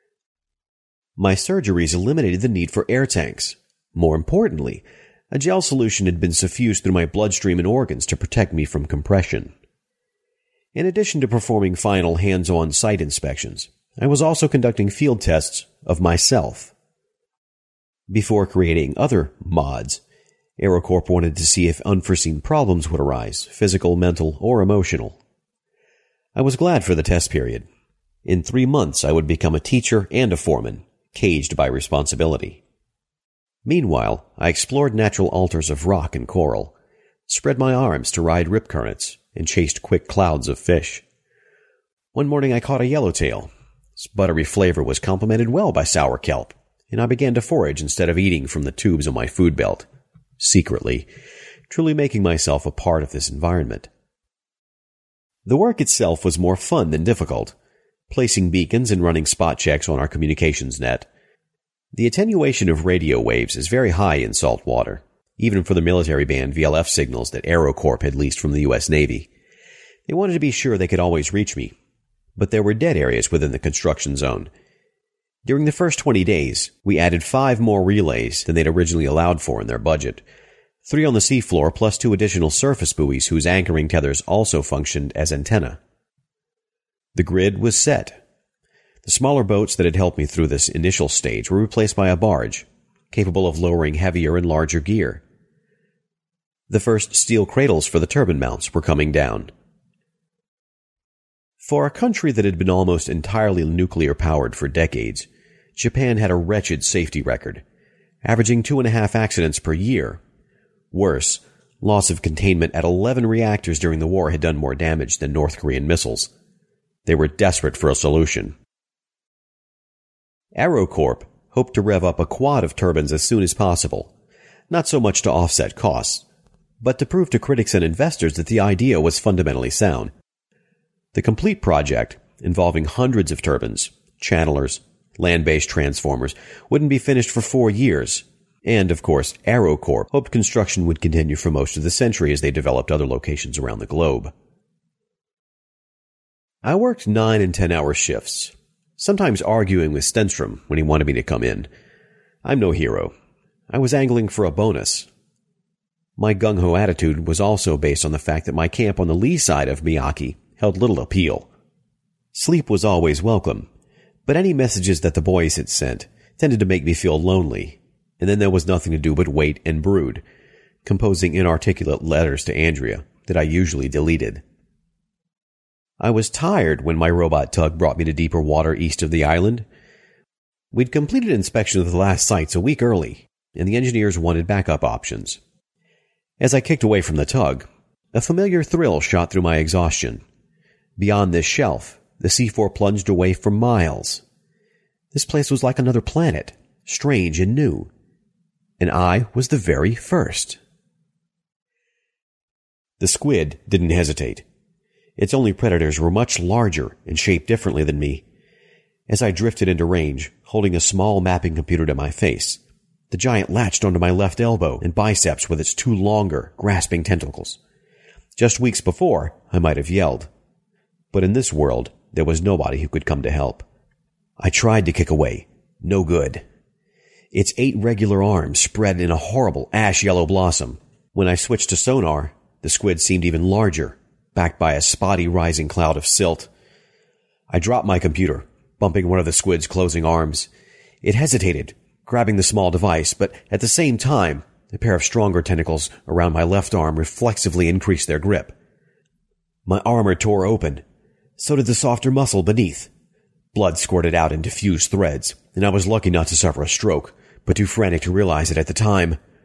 My surgeries eliminated the need for air tanks. More importantly, a gel solution had been suffused through my bloodstream and organs to protect me from compression. In addition to performing final hands-on site inspections, I was also conducting field tests of myself. Before creating other mods, AeroCorp wanted to see if unforeseen problems would arise, physical, mental, or emotional. I was glad for the test period. In 3 months, I would become a teacher and a foreman, caged by responsibility. Meanwhile, I explored natural altars of rock and coral, spread my arms to ride rip currents, and chased quick clouds of fish. One morning I caught a yellowtail. Its buttery flavor was complemented well by sour kelp, and I began to forage instead of eating from the tubes on my food belt, secretly, truly making myself a part of this environment. The work itself was more fun than difficult, placing beacons and running spot checks on our communications net. The attenuation of radio waves is very high in salt water, even for the military band VLF signals that AeroCorp had leased from the U.S. Navy. They wanted to be sure they could always reach me, but there were dead areas within the construction zone. During the first 20 days, we added 5 more relays than they'd originally allowed for in their budget, 3 on the seafloor plus 2 additional surface buoys whose anchoring tethers also functioned as antenna. The grid was set. The smaller boats that had helped me through this initial stage were replaced by a barge, capable of lowering heavier and larger gear. The first steel cradles for the turbine mounts were coming down. For a country that had been almost entirely nuclear-powered for decades, Japan had a wretched safety record, averaging 2.5 accidents per year. Worse, loss of containment at 11 reactors during the war had done more damage than North Korean missiles. They were desperate for a solution. AeroCorp hoped to rev up a quad of turbines as soon as possible, not so much to offset costs, but to prove to critics and investors that the idea was fundamentally sound. The complete project, involving hundreds of turbines, channelers, land-based transformers, wouldn't be finished for 4 years, and, of course, AeroCorp hoped construction would continue for most of the century as they developed other locations around the globe. I worked 9 and 10-hour shifts, sometimes arguing with Stenstrom when he wanted me to come in. I'm no hero. I was angling for a bonus. My gung-ho attitude was also based on the fact that my camp on the lee side of Miyaki held little appeal. Sleep was always welcome, but any messages that the boys had sent tended to make me feel lonely, and then there was nothing to do but wait and brood, composing inarticulate letters to Andrea that I usually deleted. I was tired when my robot tug brought me to deeper water east of the island. We'd completed inspection of the last sites a week early, and the engineers wanted backup options. As I kicked away from the tug, a familiar thrill shot through my exhaustion. Beyond this shelf, the seafloor plunged away for miles. This place was like another planet, strange and new. And I was the very first. The squid didn't hesitate. Its only predators were much larger and shaped differently than me. As I drifted into range, holding a small mapping computer to my face, the giant latched onto my left elbow and biceps with its 2 longer, grasping tentacles. Just weeks before, I might have yelled. But in this world, there was nobody who could come to help. I tried to kick away. No good. Its 8 regular arms spread in a horrible ash-yellow blossom. When I switched to sonar, the squid seemed even larger, backed by a spotty rising cloud of silt. I dropped my computer, bumping one of the squid's closing arms. It hesitated, grabbing the small device, but at the same time, a pair of stronger tentacles around my left arm reflexively increased their grip. My armor tore open. So did the softer muscle beneath. Blood squirted out in diffused threads, and I was lucky not to suffer a stroke, but too frantic to realize it at the time.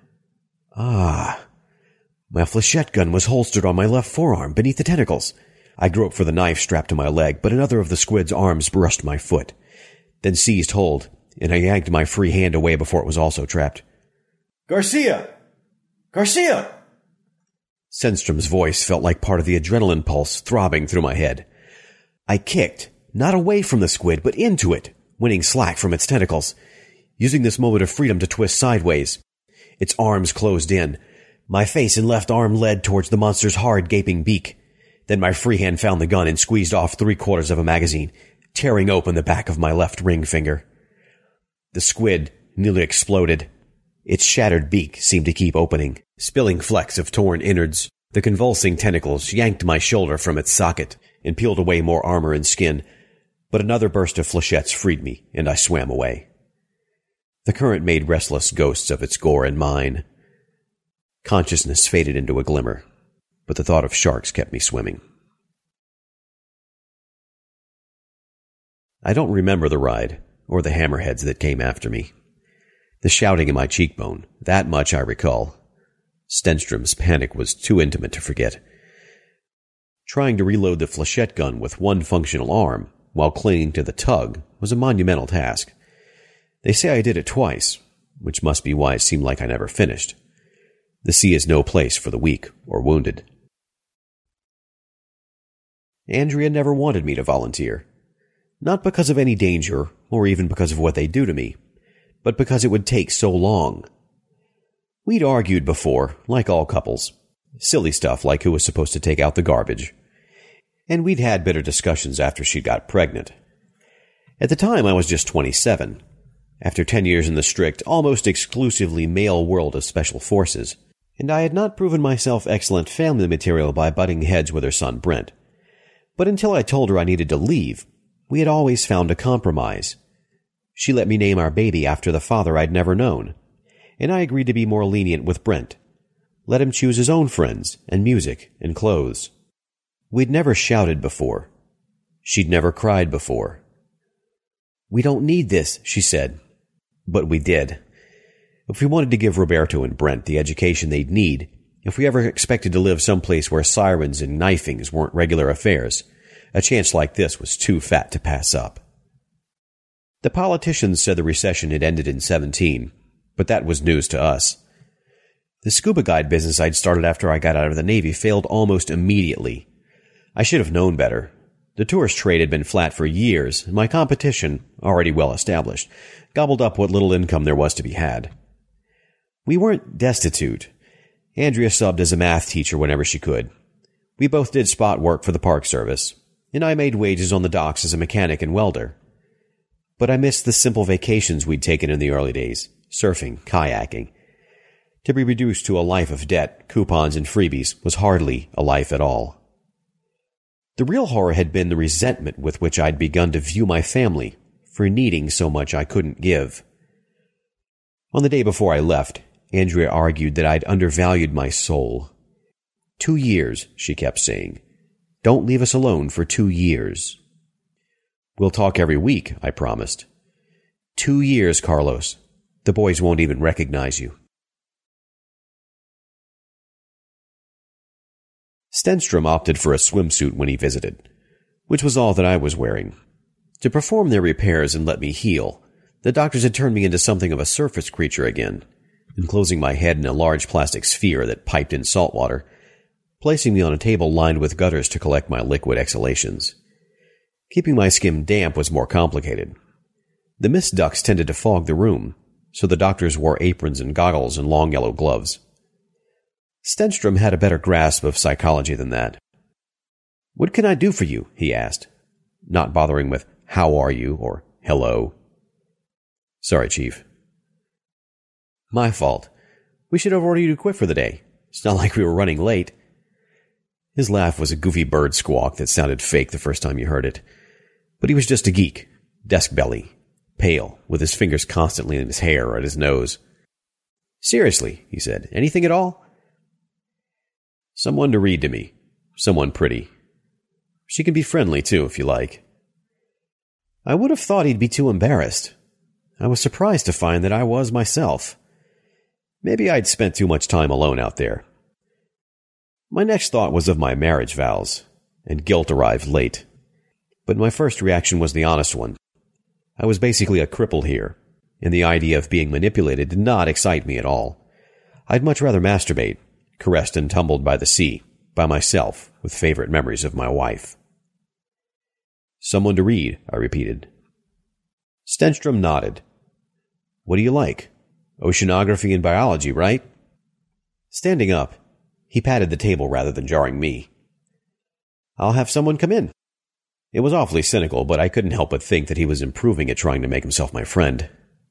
Ah. My flechette gun was holstered on my left forearm beneath the tentacles. I groped for the knife strapped to my leg, but another of the squid's arms brushed my foot, then seized hold, and I yanked my free hand away before it was also trapped. Garcia! Garcia! Stenstrom's voice felt like part of the adrenaline pulse throbbing through my head. I kicked, not away from the squid, but into it, winning slack from its tentacles, using this moment of freedom to twist sideways. Its arms closed in. My face and left arm led towards the monster's hard, gaping beak. Then my free hand found the gun and squeezed off 3/4 of a magazine, tearing open the back of my left ring finger. The squid nearly exploded. Its shattered beak seemed to keep opening, spilling flecks of torn innards. The convulsing tentacles yanked my shoulder from its socket and peeled away more armor and skin, but another burst of flechettes freed me, and I swam away. The current made restless ghosts of its gore and mine. Consciousness faded into a glimmer, but the thought of sharks kept me swimming. I don't remember the ride, or the hammerheads that came after me. The shouting in my cheekbone, that much I recall. Stenstrom's panic was too intimate to forget. Trying to reload the flechette gun with one functional arm, while clinging to the tug, was a monumental task. They say I did it twice, which must be why it seemed like I never finished. The sea is no place for the weak or wounded. Andrea never wanted me to volunteer. Not because of any danger, or even because of what they do to me, but because it would take so long. We'd argued before, like all couples. Silly stuff like who was supposed to take out the garbage. And we'd had bitter discussions after she got pregnant. At the time, I was just 27. After 10 years in the strict, almost exclusively male world of special forces, and I had not proven myself excellent family material by butting heads with her son Brent. But until I told her I needed to leave, we had always found a compromise. She let me name our baby after the father I'd never known, and I agreed to be more lenient with Brent. Let him choose his own friends and music and clothes. We'd never shouted before. She'd never cried before. "We don't need this," she said. But we did. If we wanted to give Roberto and Brent the education they'd need, if we ever expected to live someplace where sirens and knifings weren't regular affairs, a chance like this was too fat to pass up. The politicians said the recession had ended in 17, but that was news to us. The scuba guide business I'd started after I got out of the Navy failed almost immediately. I should have known better. The tourist trade had been flat for years, and my competition, already well established, gobbled up what little income there was to be had. We weren't destitute. Andrea subbed as a math teacher whenever she could. We both did spot work for the Park Service, and I made wages on the docks as a mechanic and welder. But I missed the simple vacations we'd taken in the early days, surfing, kayaking. To be reduced to a life of debt, coupons, and freebies was hardly a life at all. The real horror had been the resentment with which I'd begun to view my family for needing so much I couldn't give. On the day before I left, Andrea argued that I'd undervalued my soul. 2 years, she kept saying. Don't leave us alone for 2 years. We'll talk every week, I promised. 2 years, Carlos. The boys won't even recognize you. Stenstrom opted for a swimsuit when he visited, which was all that I was wearing. To perform their repairs and let me heal, the doctors had turned me into something of a surface creature again, enclosing my head in a large plastic sphere that piped in salt water, placing me on a table lined with gutters to collect my liquid exhalations. Keeping my skin damp was more complicated. The mist ducts tended to fog the room, so the doctors wore aprons and goggles and long yellow gloves. Stenstrom had a better grasp of psychology than that. "What can I do for you?" he asked, not bothering with "How are you?" or "Hello." "Sorry, Chief." "My fault. We should have ordered you to quit for the day. It's not like we were running late." His laugh was a goofy bird squawk that sounded fake the first time you heard it. But he was just a geek, desk belly, pale, with his fingers constantly in his hair or at his nose. "Seriously," he said, "anything at all?" "Someone to read to me. Someone pretty. She can be friendly, too, if you like." I would have thought he'd be too embarrassed. I was surprised to find that I was myself. Maybe I'd spent too much time alone out there. My next thought was of my marriage vows, and guilt arrived late. But my first reaction was the honest one. I was basically a cripple here, and the idea of being manipulated did not excite me at all. I'd much rather masturbate, caressed and tumbled by the sea, by myself, with favorite memories of my wife. Someone to read, I repeated. Stenstrom nodded. What do you like? Oceanography and biology, right? Standing up, he patted the table rather than jarring me. I'll have someone come in. It was awfully cynical, but I couldn't help but think that he was improving at trying to make himself my friend.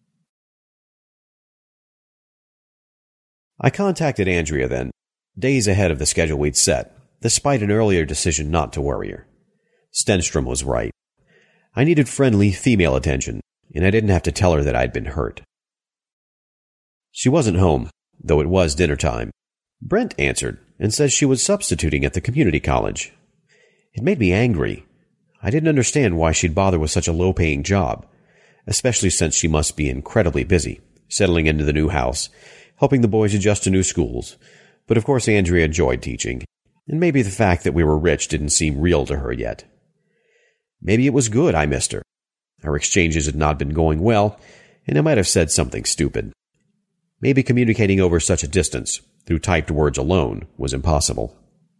I contacted Andrea then, days ahead of the schedule we'd set, despite an earlier decision not to worry her. Stenstrom was right. I needed friendly female attention, and I didn't have to tell her that I'd been hurt. She wasn't home, though it was dinner time. Brent answered and said she was substituting at the community college. It made me angry. I didn't understand why she'd bother with such a low-paying job, especially since she must be incredibly busy, settling into the new house, helping the boys adjust to new schools. But of course Andrea enjoyed teaching, and maybe the fact that we were rich didn't seem real to her yet. Maybe it was good I missed her. Our exchanges had not been going well, and I might have said something stupid. Maybe communicating over such a distance, through typed words alone, was impossible.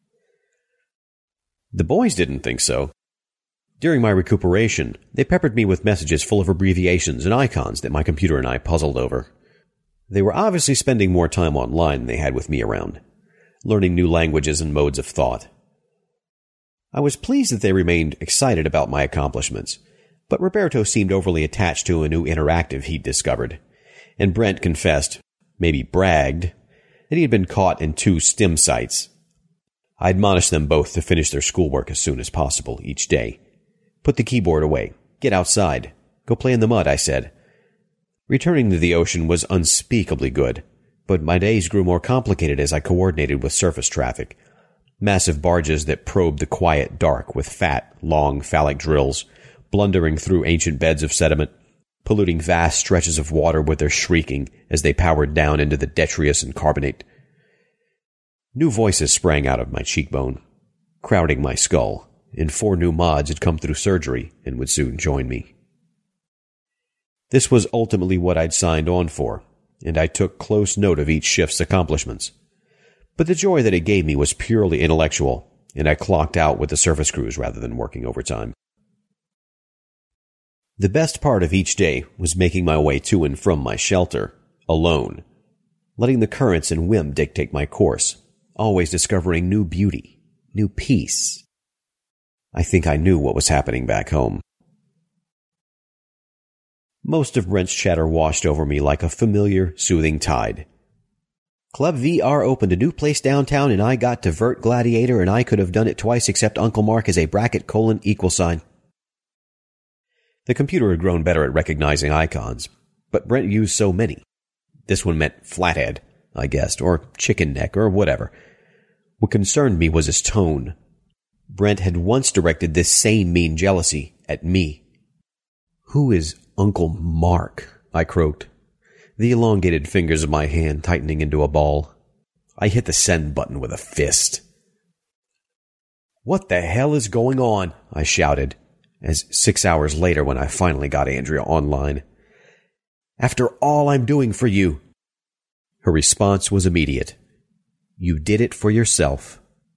The boys didn't think so. During my recuperation, they peppered me with messages full of abbreviations and icons that my computer and I puzzled over. They were obviously spending more time online than they had with me around, learning new languages and modes of thought. I was pleased that they remained excited about my accomplishments, but Roberto seemed overly attached to a new interactive he'd discovered, and Brent confessed, maybe bragged, that he had been caught in 2 STEM sites. I admonished them both to finish their schoolwork as soon as possible each day. Put the keyboard away. Get outside. Go play in the mud, I said. Returning to the ocean was unspeakably good, but my days grew more complicated as I coordinated with surface traffic. Massive barges that probed the quiet dark with fat, long phallic drills, blundering through ancient beds of sediment, polluting vast stretches of water with their shrieking as they powered down into the detritus and carbonate. New voices sprang out of my cheekbone, crowding my skull, and 4 new mods had come through surgery and would soon join me. This was ultimately what I'd signed on for, and I took close note of each shift's accomplishments. But the joy that it gave me was purely intellectual, and I clocked out with the surface crews rather than working overtime. The best part of each day was making my way to and from my shelter, alone, letting the currents and whim dictate my course, always discovering new beauty, new peace. I think I knew what was happening back home. Most of Brent's chatter washed over me like a familiar, soothing tide. Club VR opened a new place downtown and I got to Vert Gladiator and I could have done it twice except Uncle Mark is a bracket : $. The computer had grown better at recognizing icons, but Brent used so many. This one meant flathead, I guessed, or chicken neck, or whatever. What concerned me was his tone. Brent had once directed this same mean jealousy at me. Who is Uncle Mark? I croaked, the elongated fingers of my hand tightening into a ball. I hit the send button with a fist. What the hell is going on? I shouted, as 6 hours later when I finally got Andrea online. After all I'm doing for you. Her response was immediate. You did it for yourself.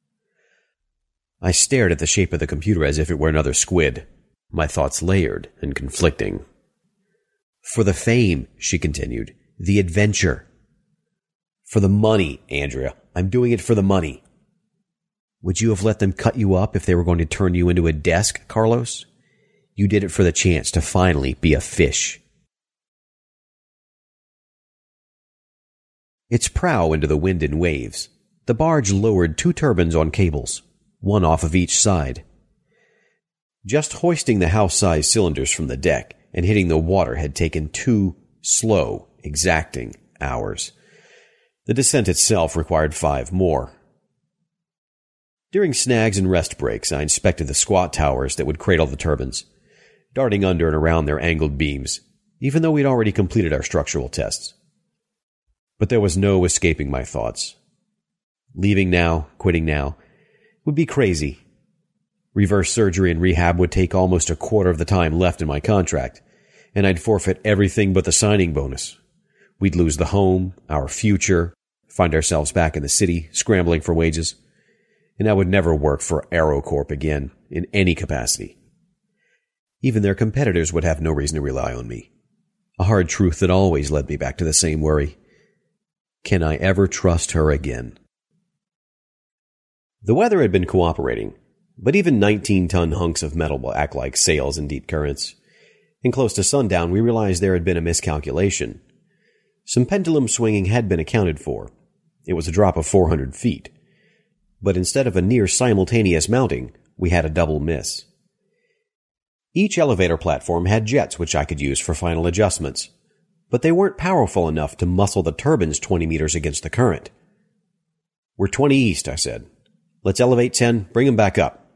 I stared at the shape of the computer as if it were another squid, my thoughts layered and conflicting. For the fame, she continued, the adventure. For the money, Andrea. I'm doing it for the money. Would you have let them cut you up if they were going to turn you into a desk, Carlos? You did it for the chance to finally be a fish. Its prow into the wind and waves, the barge lowered 2 turbines on cables, one off of each side. Just hoisting the house-sized cylinders from the deck and hitting the water had taken 2 slow, exacting hours. The descent itself required 5 more. During snags and rest breaks, I inspected the squat towers that would cradle the turbines, darting under and around their angled beams, even though we'd already completed our structural tests. But there was no escaping my thoughts. Leaving now, quitting now, would be crazy. Reverse surgery and rehab would take almost a quarter of the time left in my contract, and I'd forfeit everything but the signing bonus. We'd lose the home, our future, find ourselves back in the city, scrambling for wages, and I would never work for AeroCorp again, in any capacity. Even their competitors would have no reason to rely on me. A hard truth that always led me back to the same worry. Can I ever trust her again? The weather had been cooperating, but even 19-ton hunks of metal will act like sails in deep currents. And close to sundown, we realized there had been a miscalculation. Some pendulum swinging had been accounted for. It was a drop of 400 feet. But instead of a near simultaneous mounting, we had a double miss. Each elevator platform had jets which I could use for final adjustments, but they weren't powerful enough to muscle the turbines 20 meters against the current. We're 20 east, I said. Let's elevate 10, bring them back up.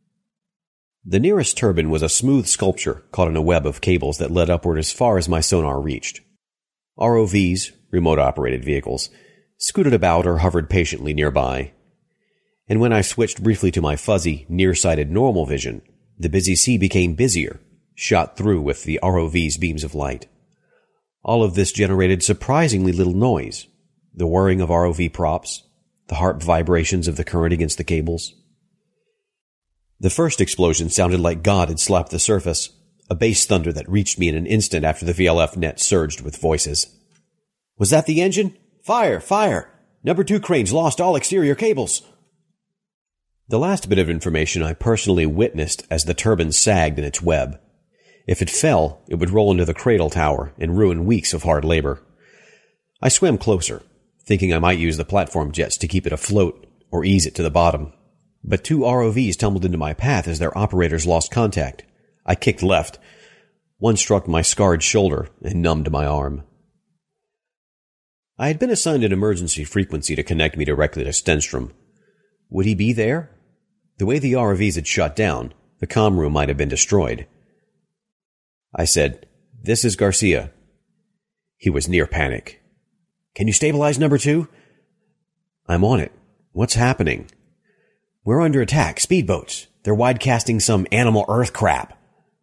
The nearest turbine was a smooth sculpture caught in a web of cables that led upward as far as my sonar reached. ROVs, remote-operated vehicles, scooted about or hovered patiently nearby. And when I switched briefly to my fuzzy, nearsighted normal vision, the busy sea became busier, shot through with the ROV's beams of light. All of this generated surprisingly little noise. The whirring of ROV props, the harp vibrations of the current against the cables. The first explosion sounded like God had slapped the surface, a bass thunder that reached me in an instant after the VLF net surged with voices. Was that the engine? Fire! Fire! Number 2 cranes lost all exterior cables! The last bit of information I personally witnessed as the turbine sagged in its web. If it fell, it would roll into the cradle tower and ruin weeks of hard labor. I swam closer, thinking I might use the platform jets to keep it afloat or ease it to the bottom. But 2 ROVs tumbled into my path as their operators lost contact. I kicked left. One struck my scarred shoulder and numbed my arm. I had been assigned an emergency frequency to connect me directly to Stenstrom. Would he be there? The way the ROVs had shut down, the comm room might have been destroyed. I said, "This is Garcia." He was near panic. "Can you stabilize number 2? "I'm on it. What's happening?" "We're under attack. Speedboats. They're wide-casting some animal Earth crap."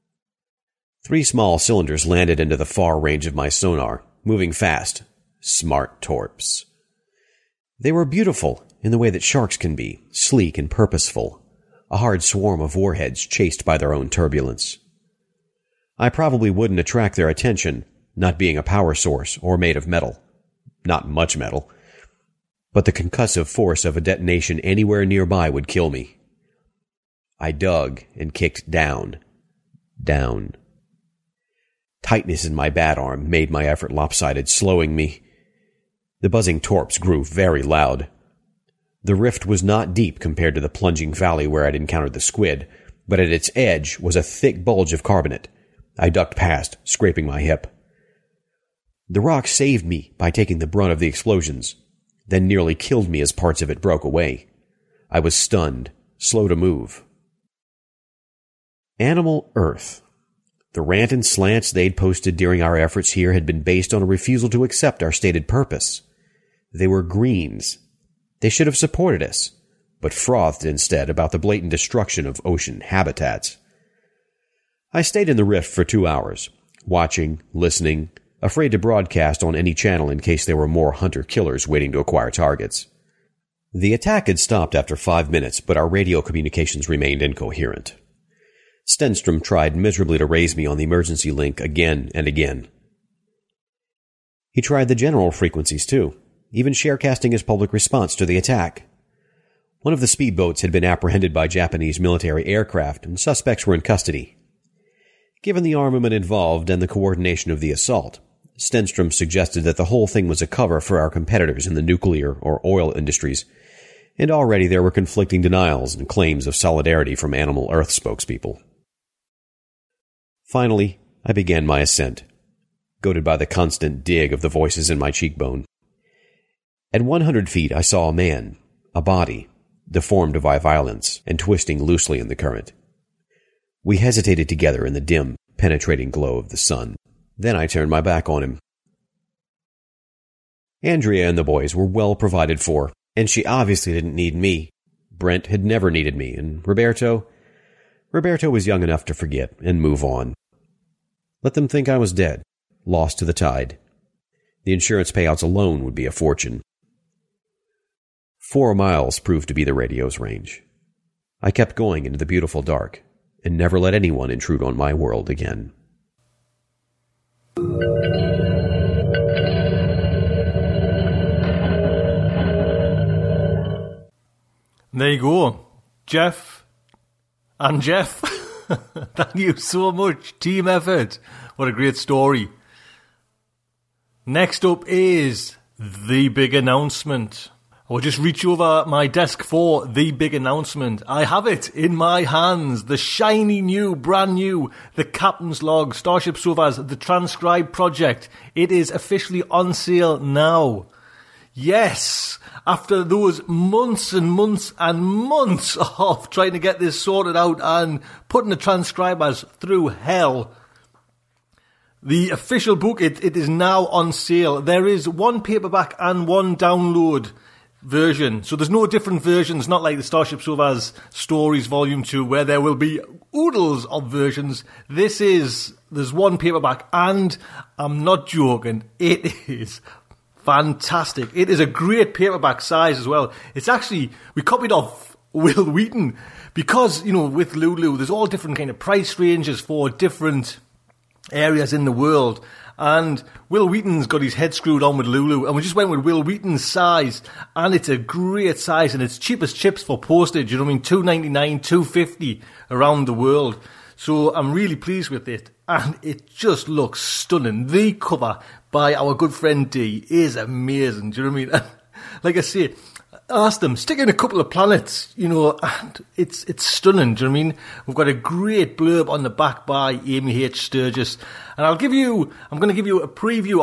3 small cylinders landed into the far range of my sonar, moving fast. Smart torps. They were beautiful in the way that sharks can be, sleek and purposeful. A hard swarm of warheads chased by their own turbulence. I probably wouldn't attract their attention, not being a power source or made of metal. Not much metal. But the concussive force of a detonation anywhere nearby would kill me. I dug and kicked down. Down. Tightness in my bat arm made my effort lopsided, slowing me. The buzzing torps grew very loud. The rift was not deep compared to the plunging valley where I'd encountered the squid, but at its edge was a thick bulge of carbonate. I ducked past, scraping my hip. The rock saved me by taking the brunt of the explosions, then nearly killed me as parts of it broke away. I was stunned, slow to move. Animal Earth. The rant and slants they'd posted during our efforts here had been based on a refusal to accept our stated purpose. They were greens. They should have supported us, but frothed instead about the blatant destruction of ocean habitats. I stayed in the rift for 2 hours, watching, listening, afraid to broadcast on any channel in case there were more hunter-killers waiting to acquire targets. The attack had stopped after 5 minutes, but our radio communications remained incoherent. Stenstrom tried miserably to raise me on the emergency link again and again. He tried the general frequencies too, even sharecasting his public response to the attack. One of the speedboats had been apprehended by Japanese military aircraft, and suspects were in custody. Given the armament involved and the coordination of the assault, Stenstrom suggested that the whole thing was a cover for our competitors in the nuclear or oil industries, and already there were conflicting denials and claims of solidarity from Animal Earth spokespeople. Finally, I began my ascent, goaded by the constant dig of the voices in my cheekbone. At 100 feet, I saw a man, a body, deformed by violence and twisting loosely in the current. We hesitated together in the dim, penetrating glow of the sun. Then I turned my back on him. Andrea and the boys were well provided for, and she obviously didn't need me. Brent had never needed me, and Roberto was young enough to forget and move on. Let them think I was dead, lost to the tide. The insurance payouts alone would be a fortune. 4 miles proved to be the radio's range. I kept going into the beautiful dark, and never let anyone intrude on my world again. There you go. Jeff and Jeff. Thank you so much. Team effort. What a great story. Next up is the big announcement. I will just reach over my desk for the big announcement. I have it in my hands. The shiny new, brand new, the Captain's Log, Starship Sofa's The Transcribe Project. It is officially on sale now. Yes, after those months and months and months of trying to get this sorted out and putting the transcribers through hell, the official book, it is now on sale. There is one paperback and one download version. So there's no different versions, not like the Starship Sofa's Stories Volume 2, where there will be oodles of versions. There's one paperback, and I'm not joking, it is fantastic. It is a great paperback size as well. It's actually, we copied off Will Wheaton, because, with Lulu, there's all different kind of price ranges for different areas in the world. And Will Wheaton's got his head screwed on with Lulu, and we just went with Will Wheaton's size, and it's a great size, and it's cheap as chips for postage, $2.99, $2.50 around the world. So I'm really pleased with it, and it just looks stunning. The cover by our good friend D is amazing, do you know what I mean? Like I say, I asked them, stick in a couple of planets, and it's stunning, do you know what I mean? We've got a great blurb on the back by Amy H. Sturgis, and I'm going to give you a preview,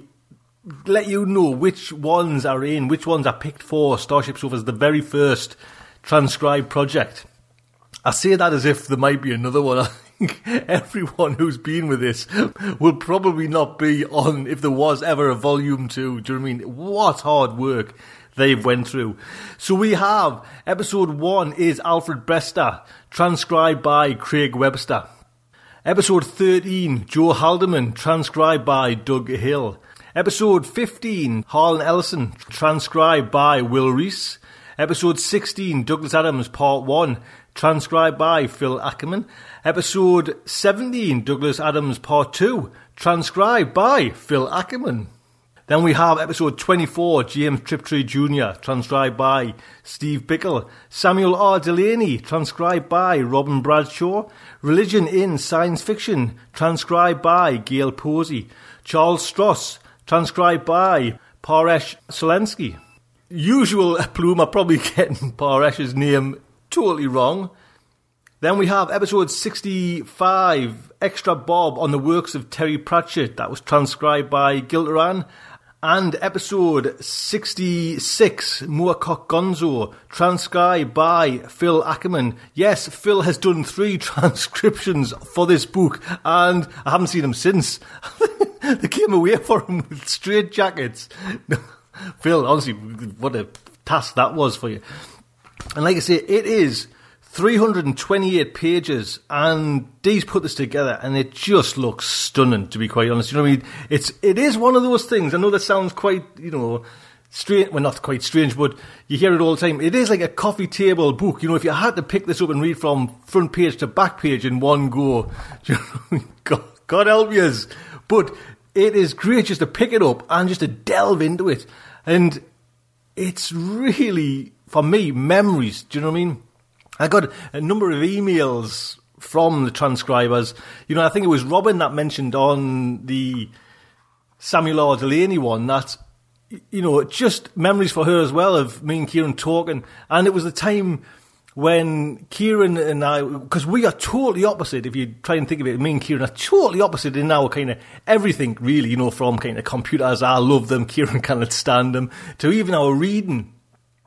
or let you know which ones are in, which ones are picked for Starship Sofa's the very first transcribe project. I say that as if there might be another one. I think everyone who's been with this will probably not be on if there was ever a volume 2. Do you know what I mean? What hard work they've went through. So we have episode 1 is Alfred Bester, transcribed by Craig Webster. Episode 13, Joe Haldeman, transcribed by Doug Hill. Episode 15, Harlan Ellison, transcribed by Will Reese. Episode 16, Douglas Adams, Part 1, transcribed by Phil Ackerman. Episode 17, Douglas Adams, Part 2, transcribed by Phil Ackerman. Then we have episode 24, James Triptree Jr., transcribed by Steve Bickle. Samuel R. Delaney, transcribed by Robin Bradshaw. Religion in Science Fiction, transcribed by Gail Posey. Charles Stross, transcribed by Paresh Solensky. Usual plume, I'm probably getting Paresh's name totally wrong. Then we have episode 65, Extra Bob on the works of Terry Pratchett. That was transcribed by Gilteran. And episode 66, Moorcock Gonzo, transcribed by Phil Ackerman. Yes, Phil has done 3 transcriptions for this book, and I haven't seen him since. They came away for him with straight jackets. Phil, honestly, what a task that was for you. And like I say, it is 328 pages, and Dee's put this together, and it just looks stunning, to be quite honest. You know what I mean? It is one of those things. I know that sounds quite, strange. Well, not quite strange, but you hear it all the time. It is like a coffee table book. If you had to pick this up and read from front page to back page in one go, God help yous. But it is great just to pick it up and just to delve into it. And it's really, for me, memories. Do you know what I mean? I got a number of emails from the transcribers. I think it was Robin that mentioned on the Samuel R. Delaney one that, just memories for her as well of me and Kieran talking. And it was the time when Kieran and I, because we are totally opposite, if you try and think of it, me and Kieran are totally opposite in our kind of everything, really, from kind of computers, I love them, Kieran cannot stand them, to even our reading.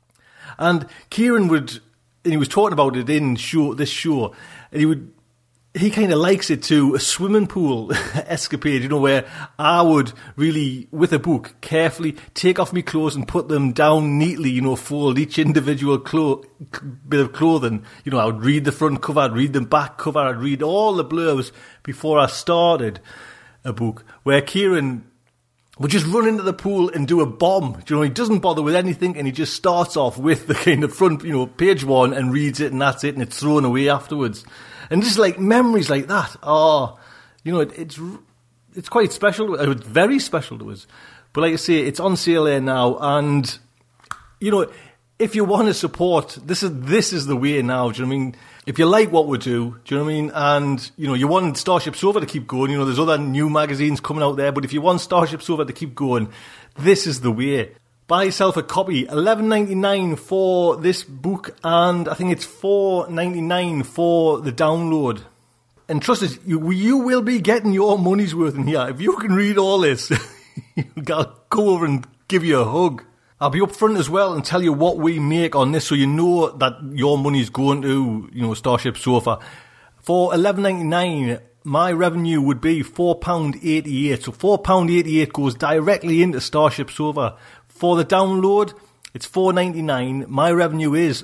And Kieran he was talking about it in this show, and he kind of likes it to a swimming pool escapade, you know, where I would really, with a book, carefully take off my clothes and put them down neatly, you know, fold each individual bit of clothing. You know, I would read the front cover, I'd read the back cover, I'd read all the blurbs before I started a book, where Kieran would just run into the pool and do a bomb. You know, he doesn't bother with anything, and he just starts off with the kind of front, you know, page one, and reads it, and that's it, and it's thrown away afterwards. And just like memories like that, you know, it's quite special. It's very special to us. But like I say, it's on sale there now, and you know, if you want to support, this is the way now. Do you know what I mean? If you like what we do you know what I mean? And, you know, you want Starship Sofa to keep going. You know, there's other new magazines coming out there. But if you want Starship Sofa to keep going, this is the way. Buy yourself a copy. $11.99 for this book. And I think it's $4.99 for the download. And trust us, you will be getting your money's worth in here. If you can read all this, I'll go over and give you a hug. I'll be upfront as well and tell you what we make on this, so you know that your money's going to, you know, Starship Sofa. For $11.99, my revenue would be £4.88. So £4.88 goes directly into Starship Sofa. For the download, it's $4.99. My revenue is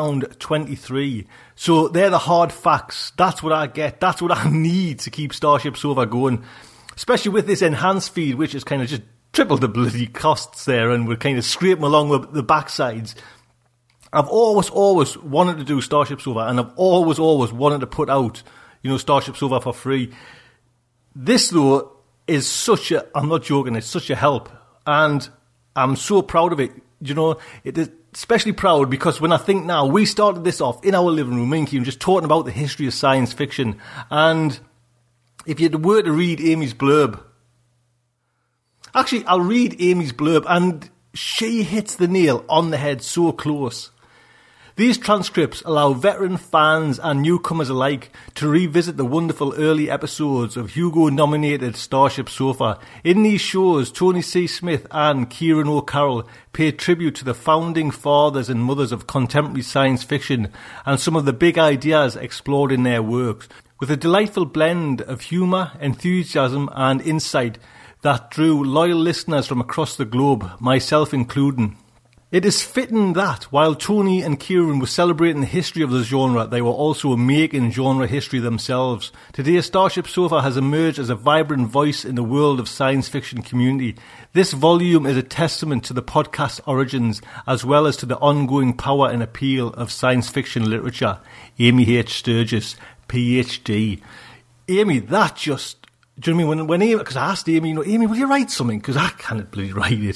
£3.23. So they're the hard facts. That's what I get. That's what I need to keep Starship Sofa going. Especially with this enhanced feed, which is kind of just triple the bloody costs there, and we're kind of scraping along the backsides. I've always wanted to do Starship Sofa, and I've always wanted to put out, you know, Starship Sofa for free. This, though, is I'm not joking, it's such a help, and I'm so proud of it. You know, it is especially proud because when I think now, we started this off in our living room, me and Kieran, just talking about the history of science fiction, and if you were to read Amy's blurb, actually, I'll read Amy's blurb, and she hits the nail on the head so close. These transcripts allow veteran fans and newcomers alike to revisit the wonderful early episodes of Hugo-nominated Starship Sofa. In these shows, Tony C. Smith and Kieran O'Carroll pay tribute to the founding fathers and mothers of contemporary science fiction and some of the big ideas explored in their works, with a delightful blend of humour, enthusiasm and insight that drew loyal listeners from across the globe, myself including. It is fitting that, while Tony and Kieran were celebrating the history of the genre, they were also making genre history themselves. Today, Starship Sofa has emerged as a vibrant voice in the world of science fiction community. This volume is a testament to the podcast origins, as well as to the ongoing power and appeal of science fiction literature. Amy H. Sturgis, PhD. Amy, that just... Do you know what I mean? When Amy, because I asked Amy, you know, Amy, will you write something? Because I can't bloody write it.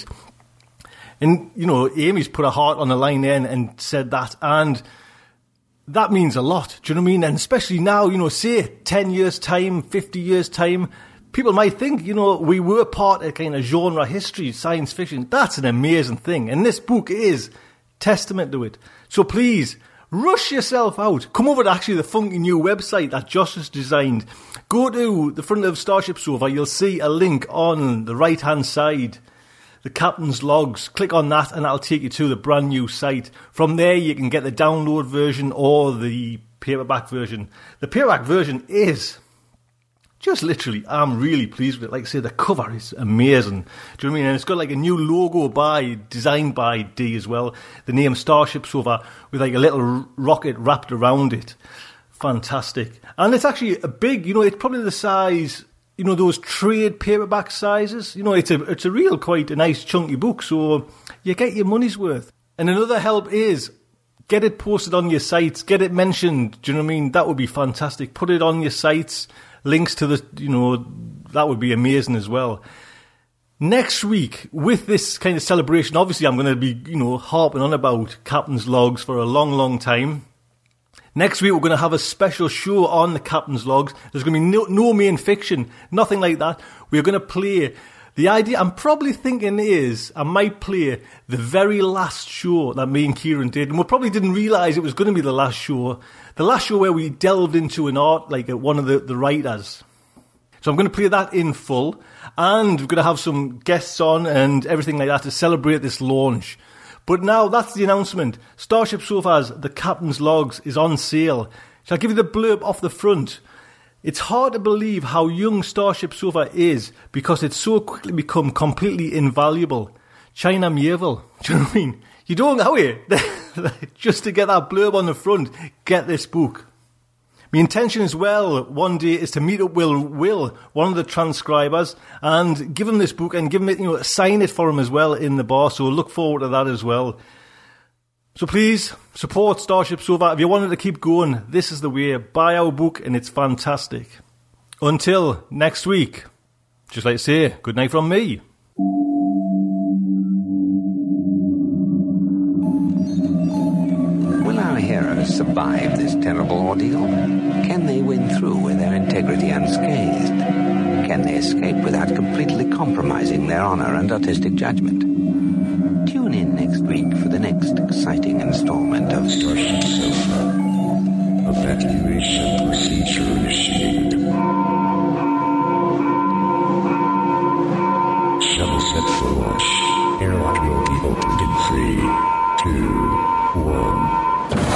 And, you know, Amy's put her heart on the line there and said that. And that means a lot. Do you know what I mean? And especially now, you know, say 10 years' time, 50 years' time, people might think, you know, we were part of kind of genre history, science fiction. That's an amazing thing. And this book is testament to it. So please, rush yourself out. Come over to actually the funky new website that Josh has designed. Go to the front of Starship Sofa. You'll see a link on the right-hand side. The Captain's Logs. Click on that and that'll take you to the brand new site. From there you can get the download version or the paperback version. The paperback version is just literally, I'm really pleased with it. Like I say, the cover is amazing. Do you know what I mean? And it's got like a new logo designed by D as well. The name Starship Sofa with like a little rocket wrapped around it. Fantastic. And it's actually a big, you know, it's probably the size... You know, those trade paperback sizes, you know, it's a real quite a nice chunky book, so you get your money's worth. And another help is get it posted on your sites, get it mentioned, do you know what I mean? That would be fantastic. Put it on your sites, links to the, you know, that would be amazing as well. Next week, with this kind of celebration, obviously I'm going to be, you know, harping on about Captain's Logs for a long, long time. Next week, we're going to have a special show on the Captain's Logs. There's going to be no main fiction, nothing like that. We're going to play... The idea I'm probably thinking is I might play the very last show that me and Kieran did. And we probably didn't realise it was going to be the last show. The last show where we delved into an art, like one of the writers. So I'm going to play that in full. And we're going to have some guests on and everything like that to celebrate this launch. But now, that's the announcement. Starship Sofa's The Captain's Logs is on sale. Shall I give you the blurb off the front? It's hard to believe how young Starship Sofa is because it's so quickly become completely invaluable. China Miéville. Do you know what I mean? You don't know it. Just to get that blurb on the front, get this book. My intention as well one day is to meet up with Will, one of the transcribers, and give him this book and give him sign it for him as well in the bar. So look forward to that as well. So please support Starship Sofa. If you wanted to keep going, this is the way. Buy our book and it's fantastic. Until next week, just like to say, good night from me. Will our heroes survive this terrible ordeal? Can they win through with their integrity unscathed? Can they escape without completely compromising their honor and artistic judgment? Tune in next week for the next exciting installment of Starship Sofa. Evacuation procedure initiated. Shuttle set for launch. Airlock will be opened in 3, 2, 1.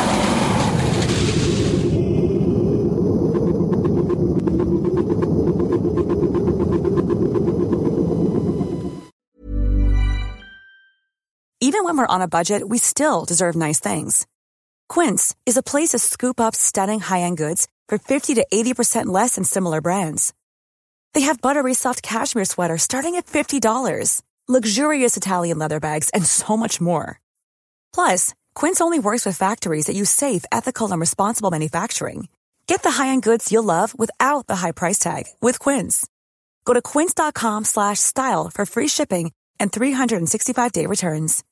Even when we're on a budget, we still deserve nice things. Quince is a place to scoop up stunning high-end goods for 50 to 80% less than similar brands. They have buttery soft cashmere sweaters starting at $50, luxurious Italian leather bags, and so much more. Plus, Quince only works with factories that use safe, ethical, and responsible manufacturing. Get the high-end goods you'll love without the high price tag with Quince. Go to quince.com/style for free shipping and 365-day returns.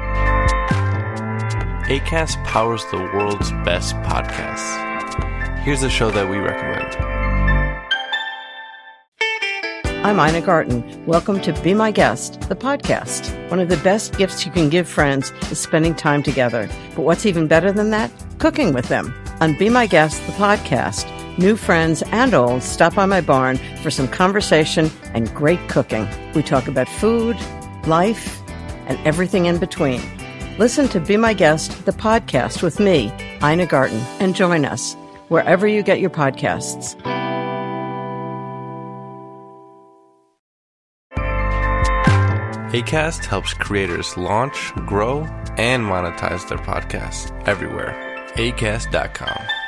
Acast powers the world's best podcasts. Here's a show that we recommend. I'm Ina Garten. Welcome to Be My Guest, the podcast. One of the best gifts you can give friends is spending time together. But what's even better than that? Cooking with them. On Be My Guest, the podcast, new friends and old stop by my barn for some conversation and great cooking. We talk about food, life, and everything in between. Listen to Be My Guest, the podcast with me, Ina Garten, and join us wherever you get your podcasts. Acast helps creators launch, grow, and monetize their podcasts everywhere. Acast.com.